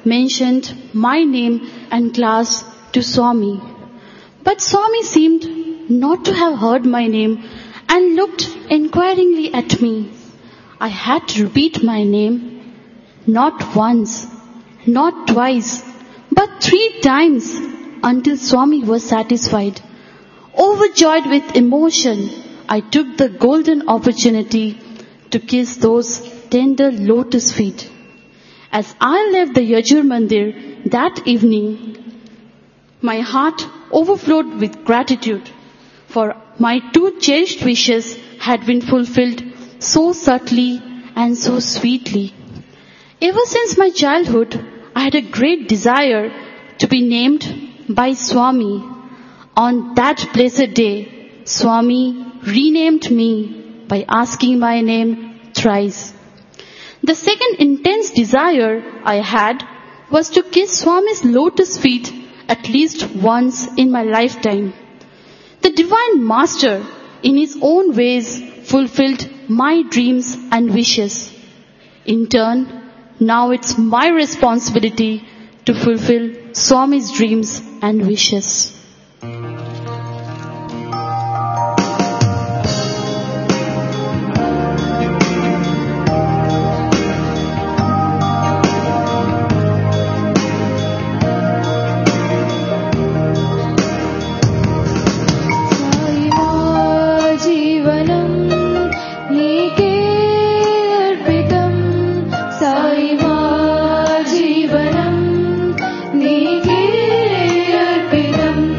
mentioned my name and class to Swami. But Swami seemed not to have heard my name and looked inquiringly at me. I had to repeat my name, not once, not twice, but 3 times until Swami was satisfied. Overjoyed with emotion, I took the golden opportunity to kiss those tender lotus feet. As I left the Yajur Mandir that evening, my heart overflowed with gratitude, for my 2 cherished wishes had been fulfilled so subtly and so sweetly. Ever since my childhood, I had a great desire to be named by Swami. On that blessed day, Swami renamed me by asking my name thrice. The second intense desire I had was to kiss Swami's lotus feet at least once in my lifetime. The Divine Master, in his own ways, fulfilled my dreams and wishes. In turn, now it's my responsibility to fulfill Swami's dreams and wishes. जीवनम् नीके अर्पितम्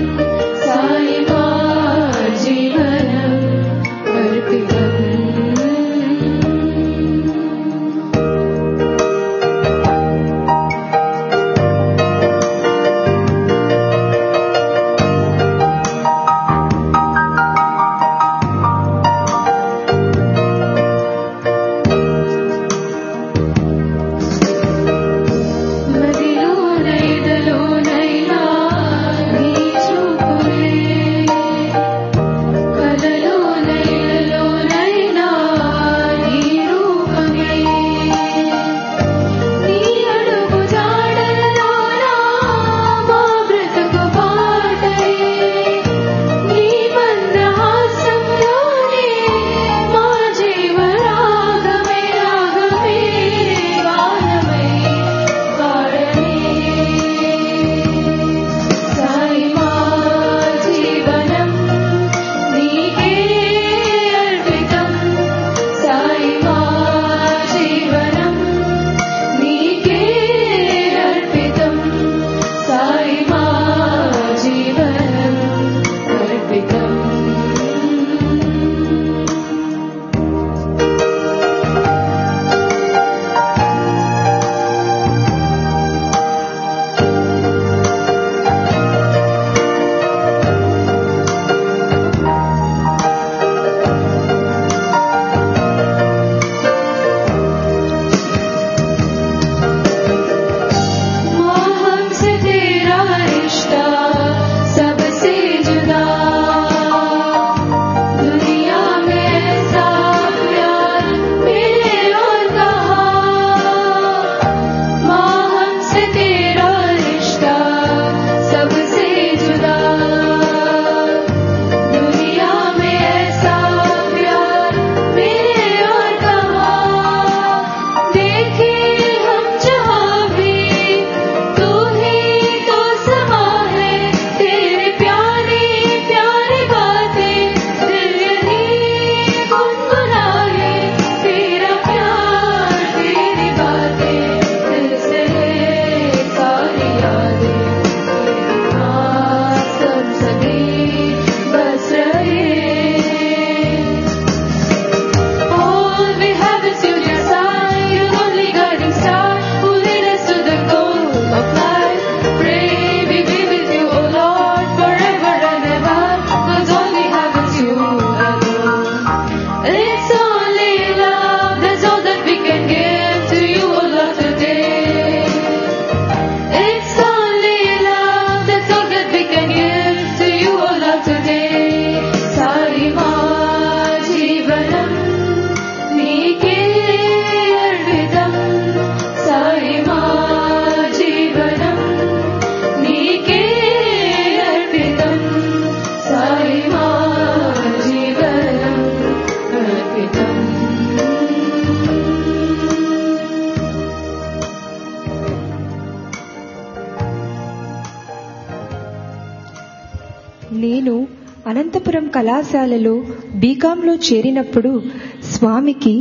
నేను అనంతపురం కళాశాలలో బీకాంలో చేరినప్పుడు స్వామికి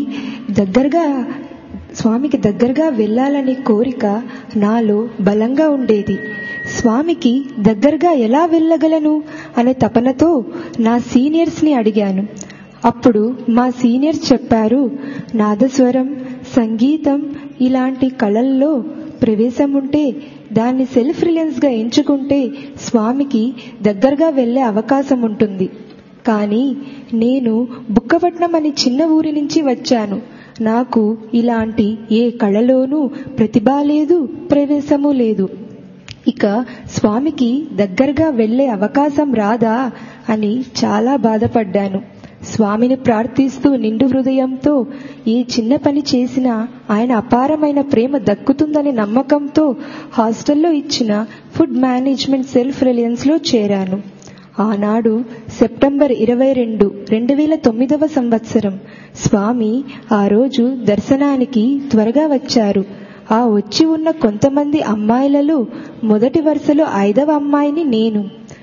దగ్గరగా వెళ్ళాలనే కోరిక నాలో బలంగా ఉండేది. స్వామికి దగ్గరగా ఎలా వెళ్ళగలను అనే తపనతో నా సీనియర్స్ని అడిగాను. అప్పుడు మా సీనియర్స్ చెప్పారు, నాదస్వరం, సంగీతం ఇలాంటి కళల్లో ప్రవేశం ఉంటే, దాన్ని సెల్ఫ్ రిలయన్స్గా ఎంచుకుంటే స్వామికి దగ్గరగా వెళ్ళే అవకాశం ఉంటుంది. కానీ నేను బుక్కపట్నం అనే చిన్న ఊరి నుంచి వచ్చాను. నాకు ఇలాంటి ఏ కళలోనూ ప్రతిభ లేదు, ప్రవేశము లేదు. ఇక స్వామికి దగ్గరగా వెళ్ళే అవకాశం రాదా అని చాలా బాధపడ్డాను. స్వామిని ప్రార్థిస్తూ నిండు హృదయంతో ఏ చిన్న పని చేసినా ఆయన అపారమైన ప్రేమ దక్కుతుందనే నమ్మకంతో హాస్టల్లో ఇచ్చిన ఫుడ్ మేనేజ్మెంట్ సెల్ఫ్ రిలయన్స్లో చేరాను. ఆనాడు సెప్టెంబర్ 22, 2009 సంవత్సరం స్వామి ఆ రోజు దర్శనానికి త్వరగా వచ్చారు. ఆ వచ్చి ఉన్న కొంతమంది అమ్మాయిలలో మొదటి వరుసలో 5వ అమ్మాయిని నేను.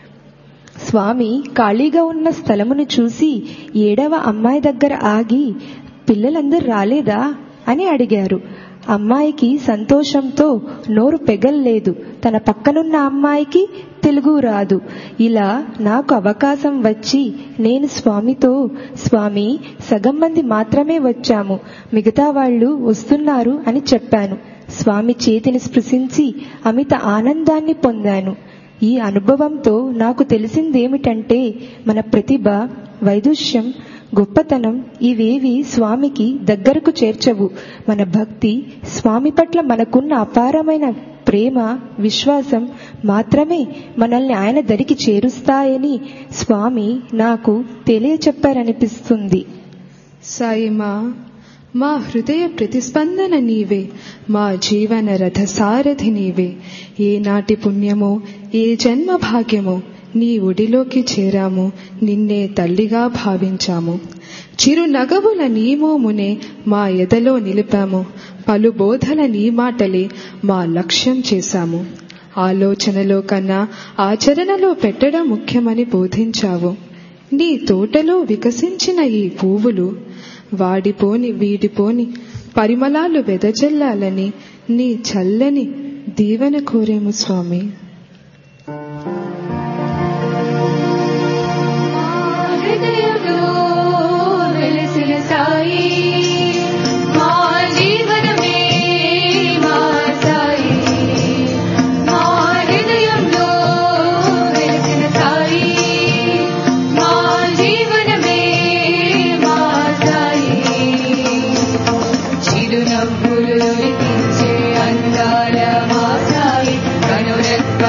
స్వామి ఖాళీగా ఉన్న స్థలమును చూసి 7వ అమ్మాయి దగ్గర ఆగి, పిల్లలందరూ రాలేదా అని అడిగారు. అమ్మాయికి సంతోషంతో నోరు పెగల్లేదు. తన పక్కనున్న అమ్మాయికి తెలుగు రాదు. ఇలా నాకు అవకాశం వచ్చి నేను స్వామితో, స్వామి సగం మంది మాత్రమే వచ్చాము, మిగతా వాళ్ళు వస్తున్నారు అని చెప్పాను. స్వామి చేతిని స్పృశించి అమిత ఆనందాన్ని పొందాను. ఈ అనుభవంతో నాకు తెలిసిందేమిటంటే, మన ప్రతిభ, వైదుష్యం, గొప్పతనం ఇవేవి స్వామికి దగ్గరకు చేర్చవు. మన భక్తి, స్వామి పట్ల మనకున్న అపారమైన ప్రేమ, విశ్వాసం మాత్రమే మనల్ని ఆయన దరికి చేరుస్తాయని స్వామి నాకు తెలియచెప్పారనిపిస్తుంది. సాయిమా, మా హృదయ ప్రతిస్పందన నీవే, మా జీవన రథ సారథి నీవే. ఏ నాటి పుణ్యమో, ఏ జన్మ భాగ్యమో నీ ఒడిలోకి చేరాము, నిన్నే తల్లిగా భావించాము. చిరు నగవుల నీమోమునే మా ఎదలో నిలిపాము, పలు బోధల నీ మాటలే మా లక్ష్యం చేశాము. ఆలోచనలో కన్నా ఆచరణలో పెట్టడం ముఖ్యమని బోధించావు. నీ తోటలో వికసించిన ఈ పువ్వులు వాడిపోని వీడిపోని పరిమళాలు వెదజల్లాలని నీ చల్లని దీవెన కోరేము స్వామి. చిరునవ్వులు అందాల మా Sai కనురెప్ప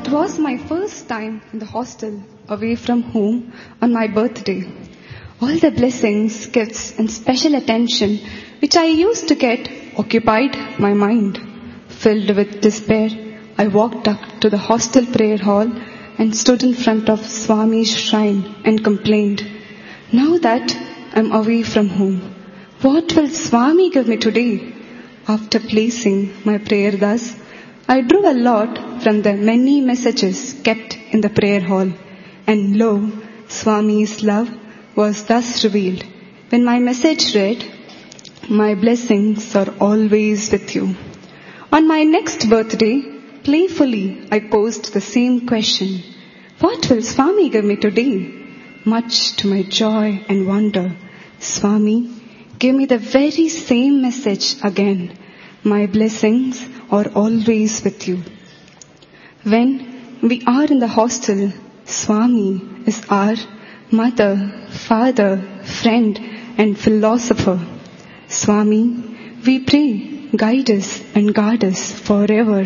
was my first time in the hostel away from home on my birthday. All the blessings, gifts and special attention which I used to get occupied my mind. Filled with despair, I walked up to the hostel prayer hall and stood in front of Swami's shrine and complained, now that I'm away from home, what will Swami give me today? After placing my prayer thus, I drew a lot from the many messages kept in the prayer hall, and lo, Swami's love was thus revealed. When my message read, my blessings are always with you. On my next birthday, playfully I posed the same question. What will Swami give me today? Much to my joy and wonder, Swami gave me the very same message again. My blessings are always with you. When we are in the hostel, Swami is our mother, father, friend and philosopher. Swami, we pray, guide us and guard us forever.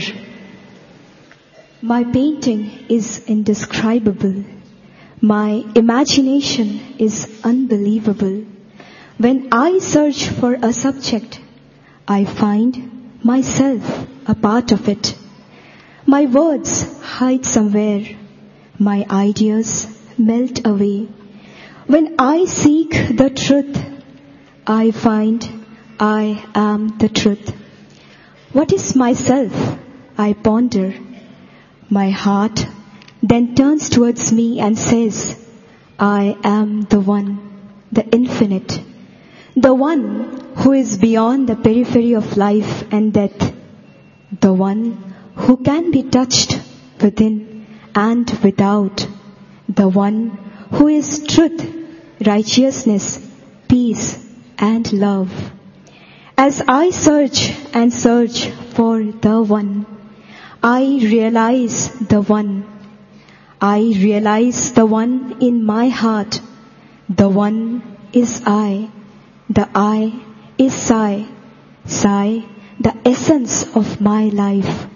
My painting is indescribable. My imagination is unbelievable. When I search for a subject, I find myself a part of it. My words hide somewhere. My ideas melt away. When I seek the truth, I find I am the truth. What is myself? I ponder. My heart then turns towards me and says, I am the one, the infinite, the one who is beyond the periphery of life and death, the one who can be touched within and without, the one who is truth, righteousness, peace and love. As I search and search for the one, I realize the one. I realize the one in my heart. The one is I. The I is Sai. Sai, the essence of my life.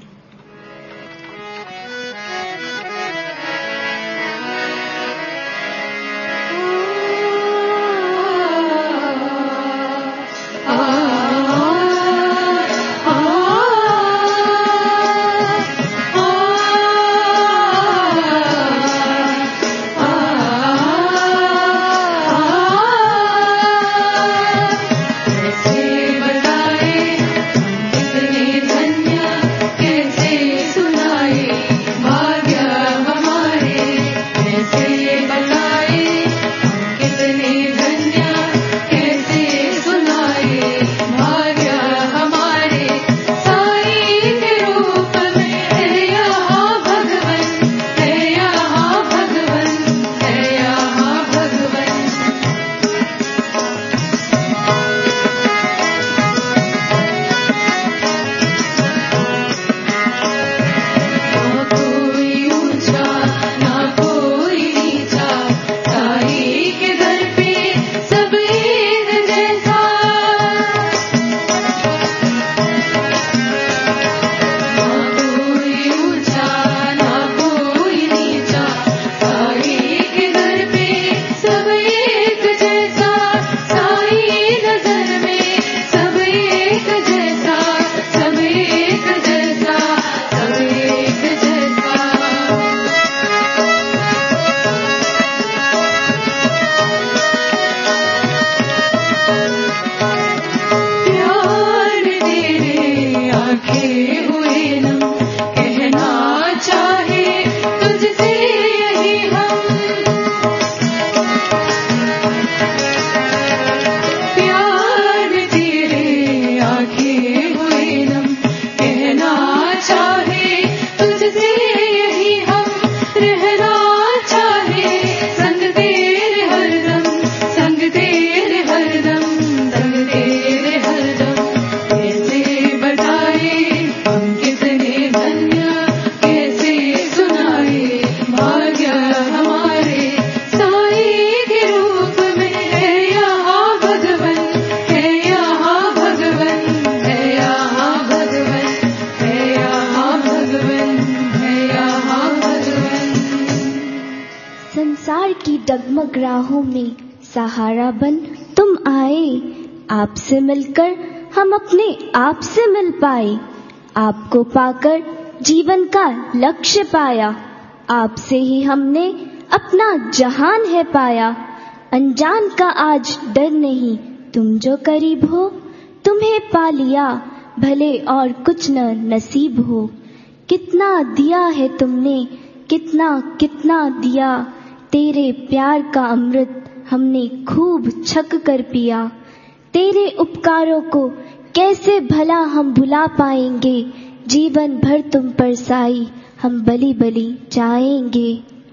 धन्य संसार की डगमग राहों में सहारा बन तुम आए। आपसे मिलकर हम अपने आप से मिल पाए। आपको पाकर जीवन का लक्ष्य पाया। आपसे ही हमने अपना जहान है पाया। अनजान का आज डर नहीं, तुम जो करीब हो तुम्हें पा लिया, भले और कुछ न नसीब हो। कितना दिया है तुमने, कितना कितना दिया, तेरे प्यार का अमृत हमने खूब छक कर पिया। तेरे उपकारों को कैसे भला हम भुला पाएंगे, जीवन भर तुम पर साई हम बली बली जाएंगे।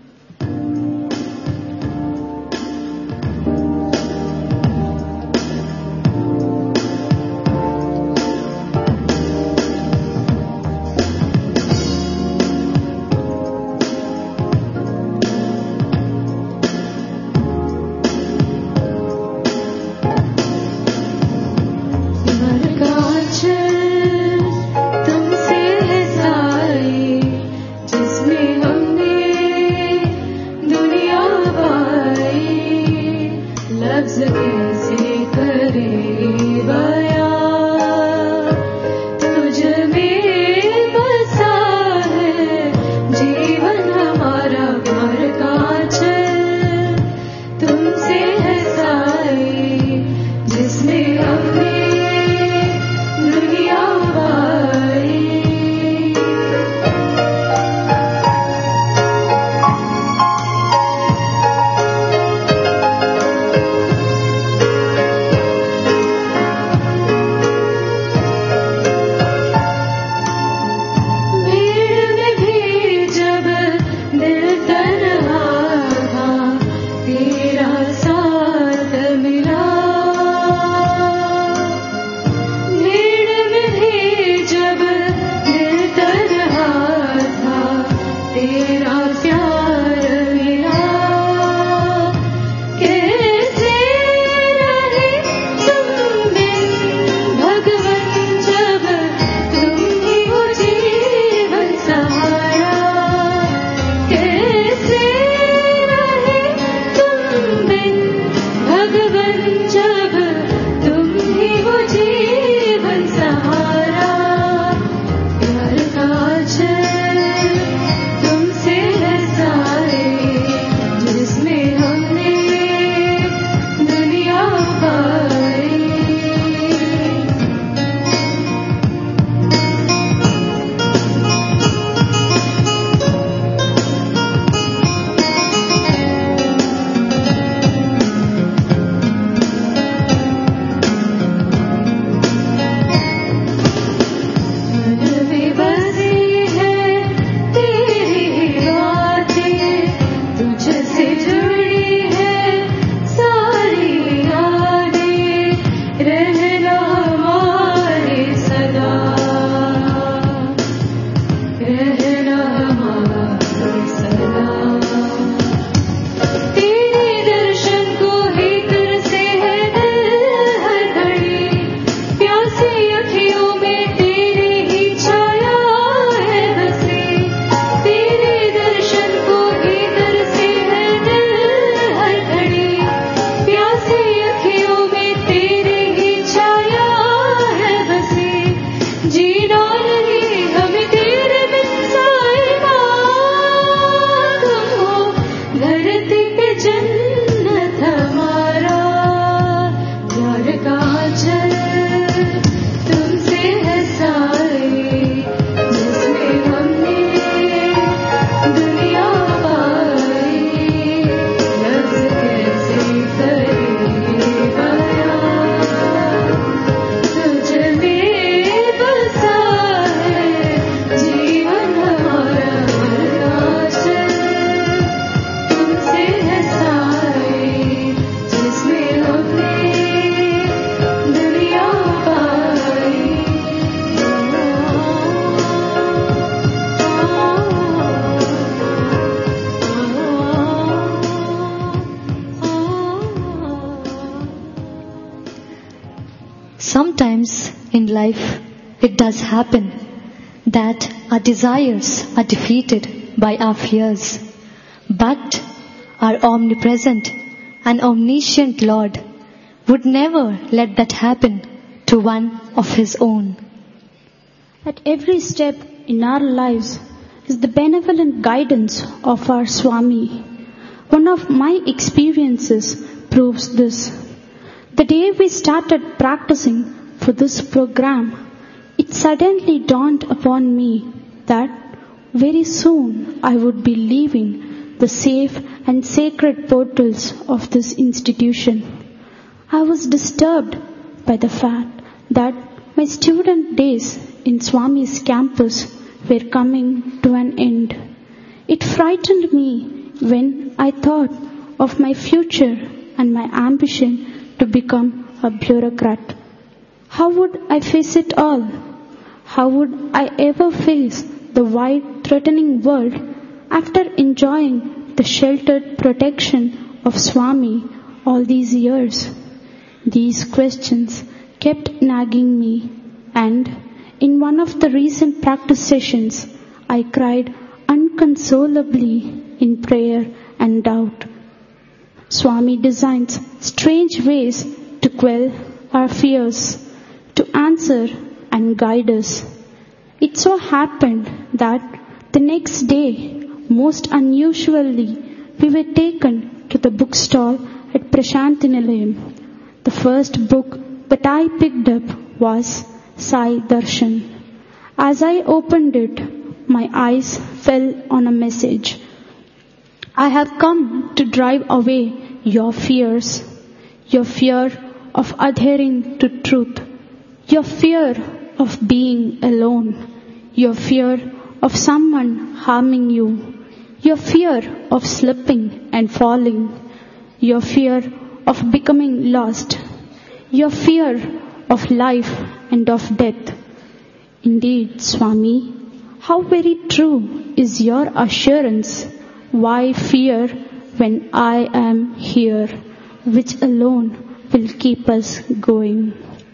Sometimes in life it does happen that our desires are defeated by our fears. But our omnipresent and omniscient Lord, would never let that happen to one of His own. At every step in our lives is the benevolent guidance of our Swami. One of my experiences proves this. The day we started practicing for this program, it suddenly dawned upon me that very soon I would be leaving the safe and sacred portals of this institution. I was disturbed by the fact that my student days in Swami's campus were coming to an end. It frightened me when I thought of my future and my ambition to become a bureaucrat. How would I face it all? How would I ever face the wide, threatening world after enjoying the sheltered protection of Swami all these years? These questions kept nagging me, and in one of the recent practice sessions, I cried unconsolably in prayer and doubt. Swami designs strange ways to quell our fears, to answer and guide us. It so happened that the next day, most unusually, we were taken to the bookstall at Prashanthi Nilayam. The first book that I picked up was Sai Darshan. As I opened it, my eyes fell on a message. I have come to drive away your fears, your fear of adhering to truth, your fear of being alone, your fear of someone harming you, your fear of slipping and falling, your fear of becoming lost, your fear of life and of death. Indeed, Swami, how very true is your assurance. Why fear when I am here, which alone will keep us going?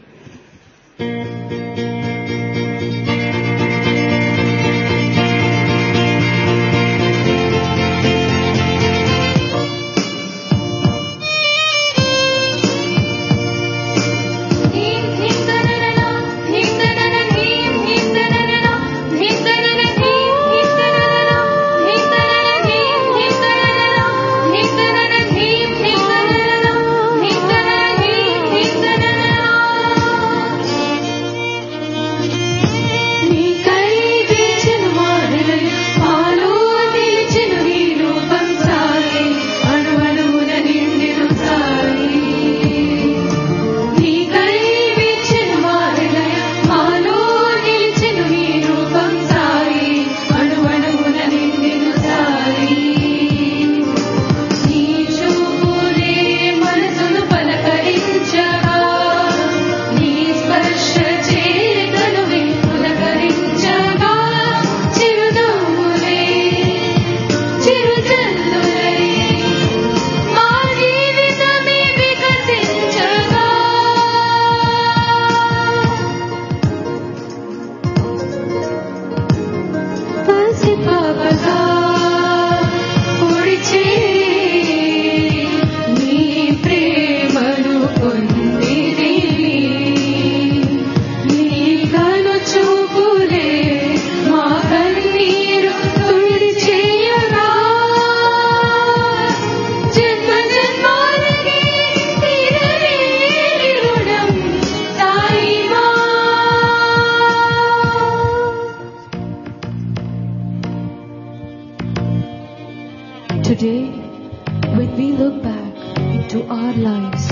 Today, when we look back into our lives,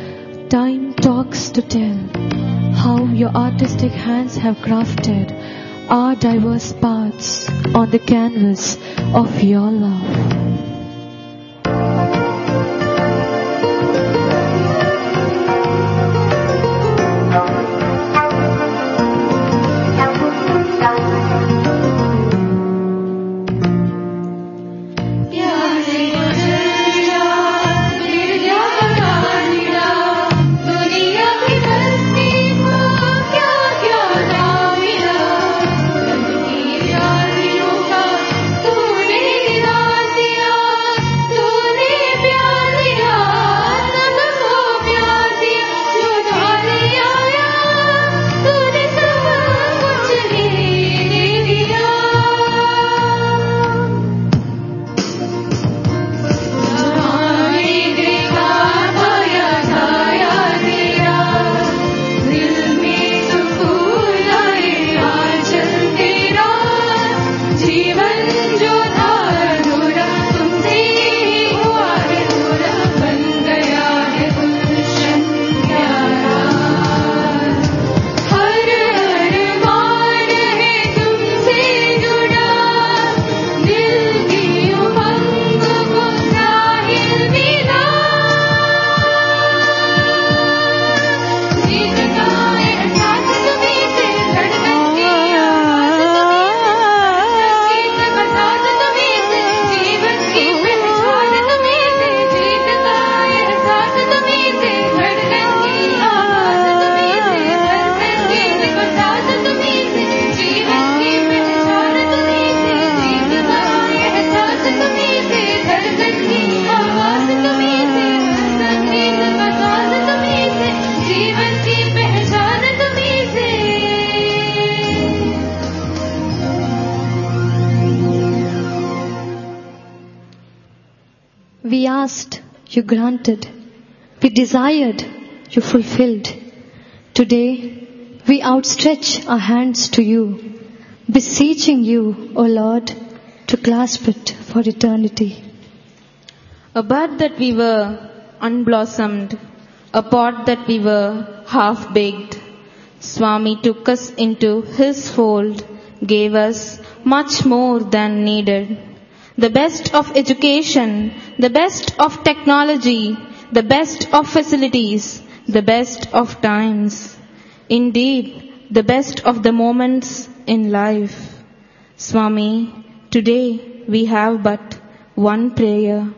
time talks to tell how your artistic hands have crafted our diverse paths on the canvas of your love. Thank you. We asked, you granted. We desired, you fulfilled. Today, we outstretch our hands to you, beseeching you, O Lord, to clasp it for eternity. A bud that we were unblossomed, a pot that we were half-baked, Swami took us into His fold, gave us much more than needed. The best of education, the best of technology, the best of facilities, the best of times. Indeed, the best of the moments in life. Swami, today we have but one prayer.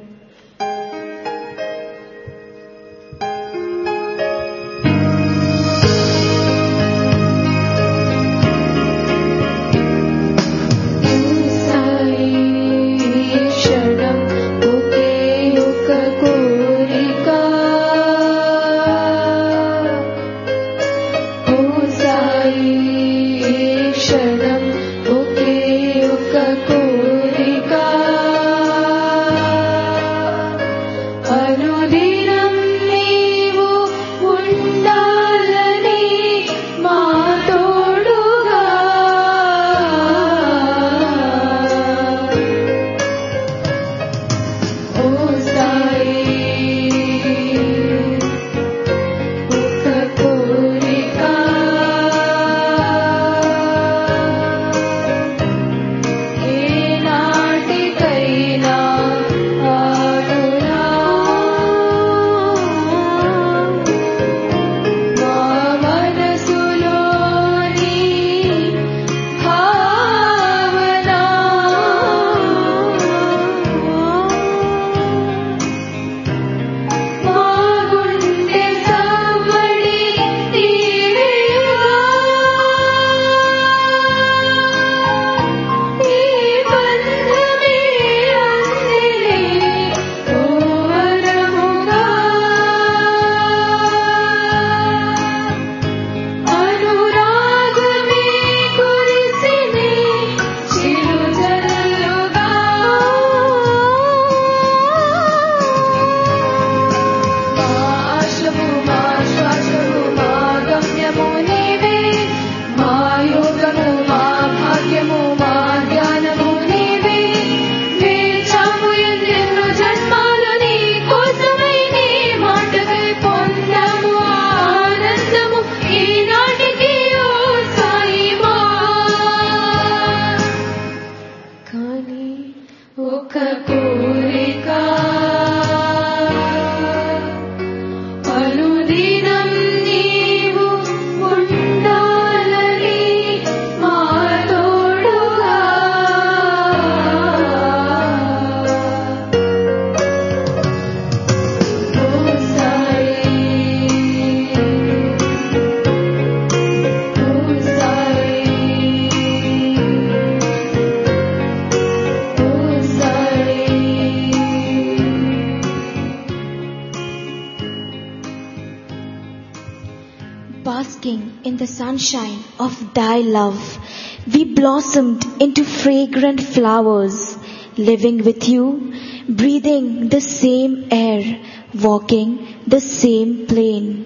Basking in the sunshine of thy love, we blossomed into fragrant flowers, living with you, breathing the same air, walking the same plane.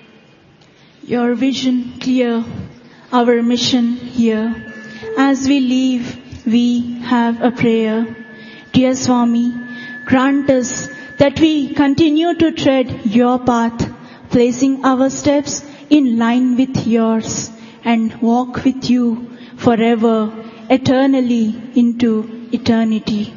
Your vision clear, our mission here. As we leave, we have a prayer. Dear Swami, grant us that we continue to tread your path, placing our steps in line with yours and walk with you forever, eternally into eternity.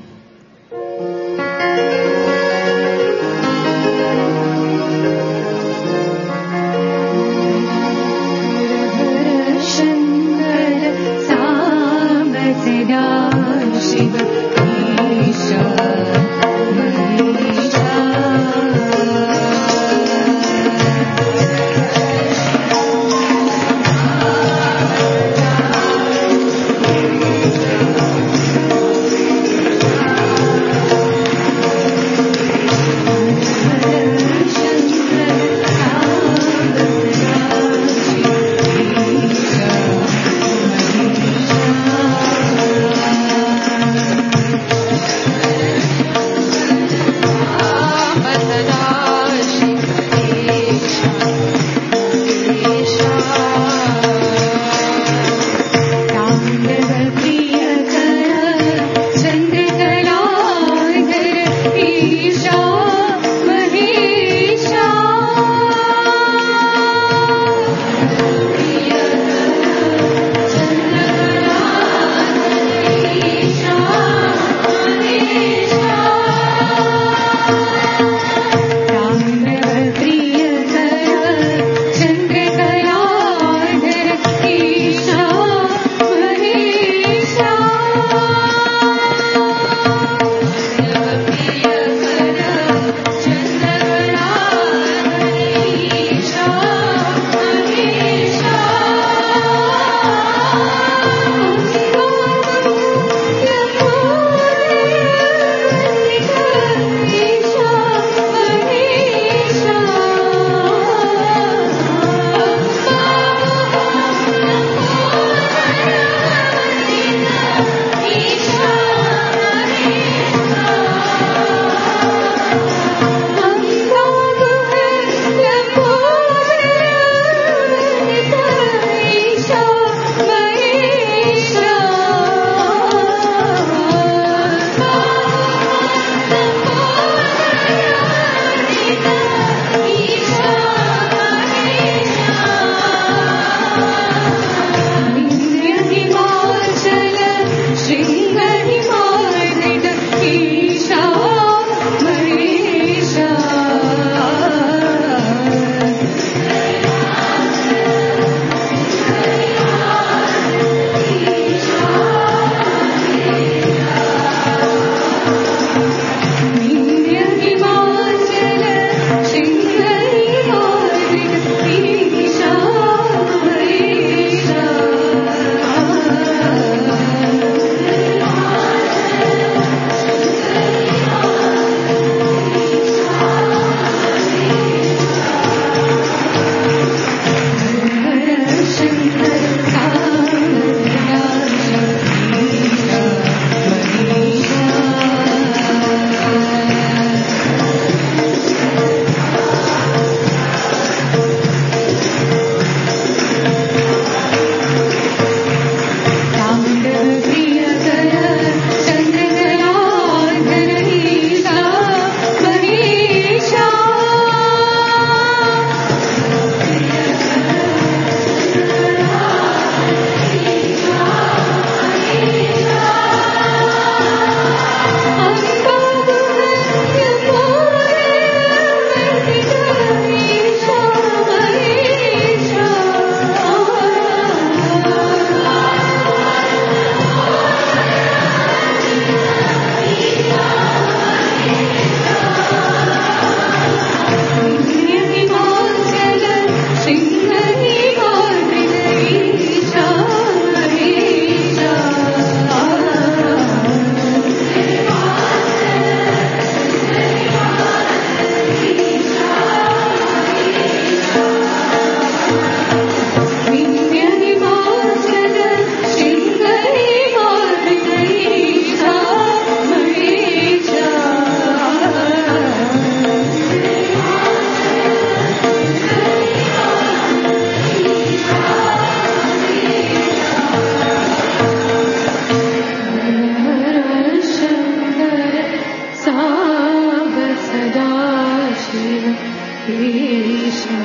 महेशा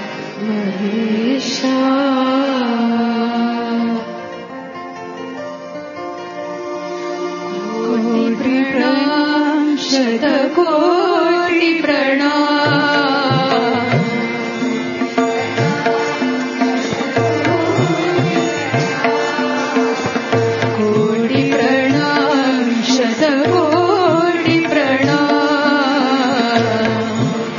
महेशा कोटि प्रणाम शतकोटि प्रणाम कोटि प्रणाम शतकोटि प्रणाम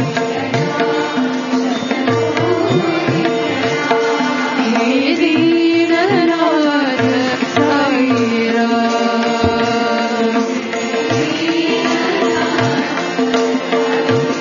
हे दीननाथ साई राम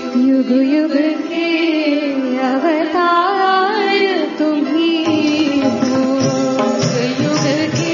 युग युग के अवतार तुम ही हो, युग के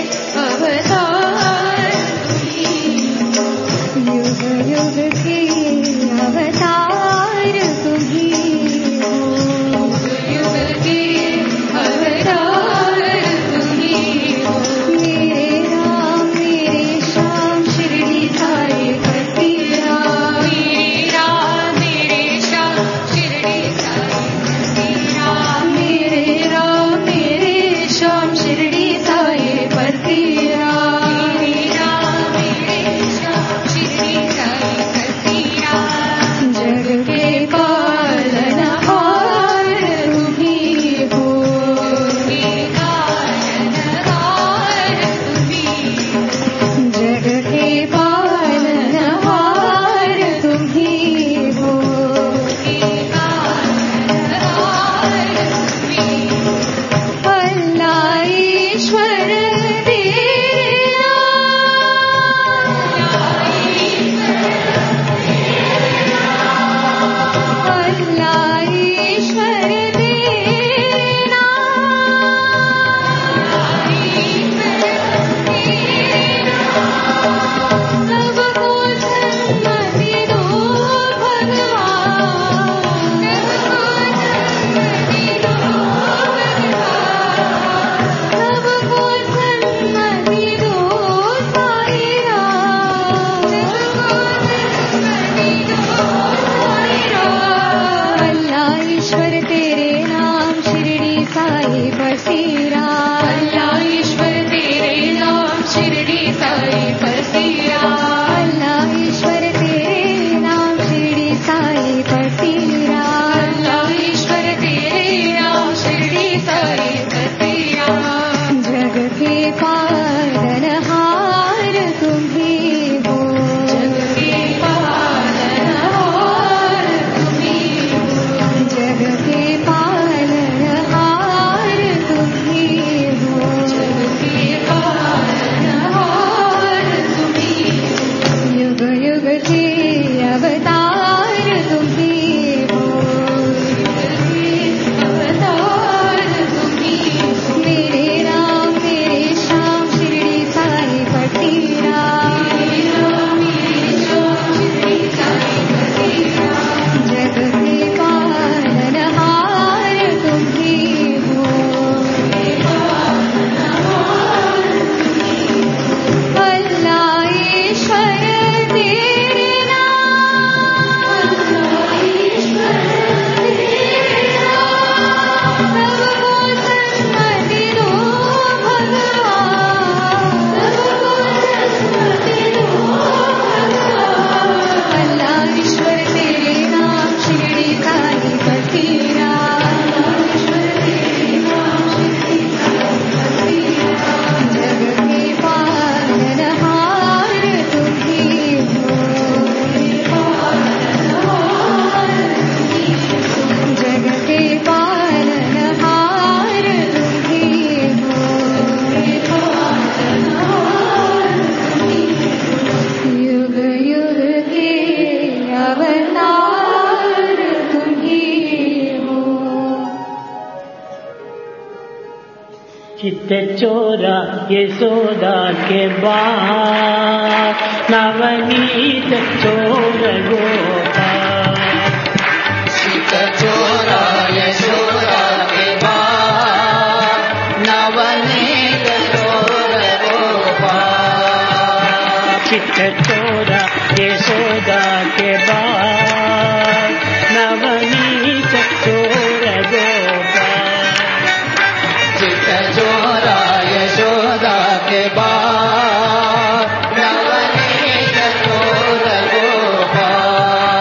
अवतार तुम ही हो, युग युग के अवतार तुम ही हो, युग के अवतार तुम ही हो। मेरे राम मेरे श्याम शिरडी साई फकीरा, मेरे राम मेरे श्याम शिरडी साई फकीरा, मेरे राम मेरे श्याम शिरडी साई फकीरा, मेरे राम मेरे श्याम शिरडी साई फकीरा। जग के पालनहार तुम ही हो, जग के पालनहार तुम ही हो, जग के पालनहार तुम ही हो, अल्लाह ईश्वर तेरा, अल्लाह ईश्वर तेरा, सबको सन्मति दो भगवान, सबको सन्मति दो साई राम, अल्लाह ईश्वर तेरे नाम शिरडी साई बसीरा, अल्लाह ईश्वर तेरे नाम शिरडी साई बसीरा, अल्लाह ईश्वर तेरे नाम शिरडी साई बसीरा, अल्लाह ईश्वर तेरे नाम शिरडी साई बसीरा। जग के पालनहार तुम ही हो, जग के पालनहार तुम ही हो, जग के पालनहार तुम ही हो, जग के पालनहार तुम ही हो, युग युग के अवतार तुम ही हो, अवतार तुम ही हो। मेरे राम मेरे श्याम शिरडी साई फकीरा, मेरे राम मेरे श्याम शिरडी साई फकीरा। जग के पालनहार तुम ही हो, अल्लाह ईश्वर तेरा, अल्लाह ईश्वर तेरा, सबको सन्मति दो भगवान, सबको सन्मति दो भगवान। अल्लाह ईश्वर तेरे नाम शिरडी साई फकीरा, ईश्वर तेरे नाम शिरडी साई फकीरा। जग के पालनहार तुम ही हो, जग के पालनहार तुम ही हो, युग युग के अवतार तुम ही हो। चित्त चोरा यशोदा के बाप, नवनीत चोर गोपाल, चित्त चोरा यशोदा के बाप, नवनीत चोर गोपाल, चित्त चोरा यशोदा के बाप, नवनीत चोर गोपाल, चित्त चोरा यशोदा के बाप, नवनीत चोर गोपाल।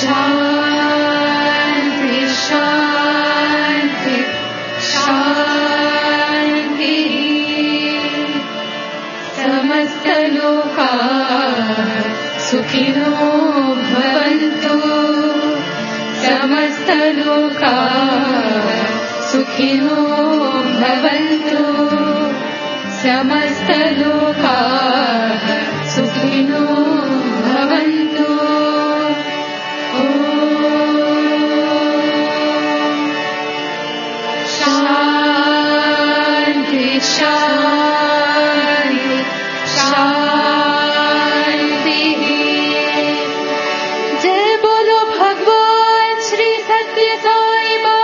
शान्ति शान्ति शान्तिः समस्तलोकाः सुखिनो भवन्तु समस्तलोकाः सुखिनो भवन्तु समस्तलोकाः सुखिनो भवन्तु शान्ति शान्ति शान्तिः जय बोलो भगवान श्री सत्य साई बाबा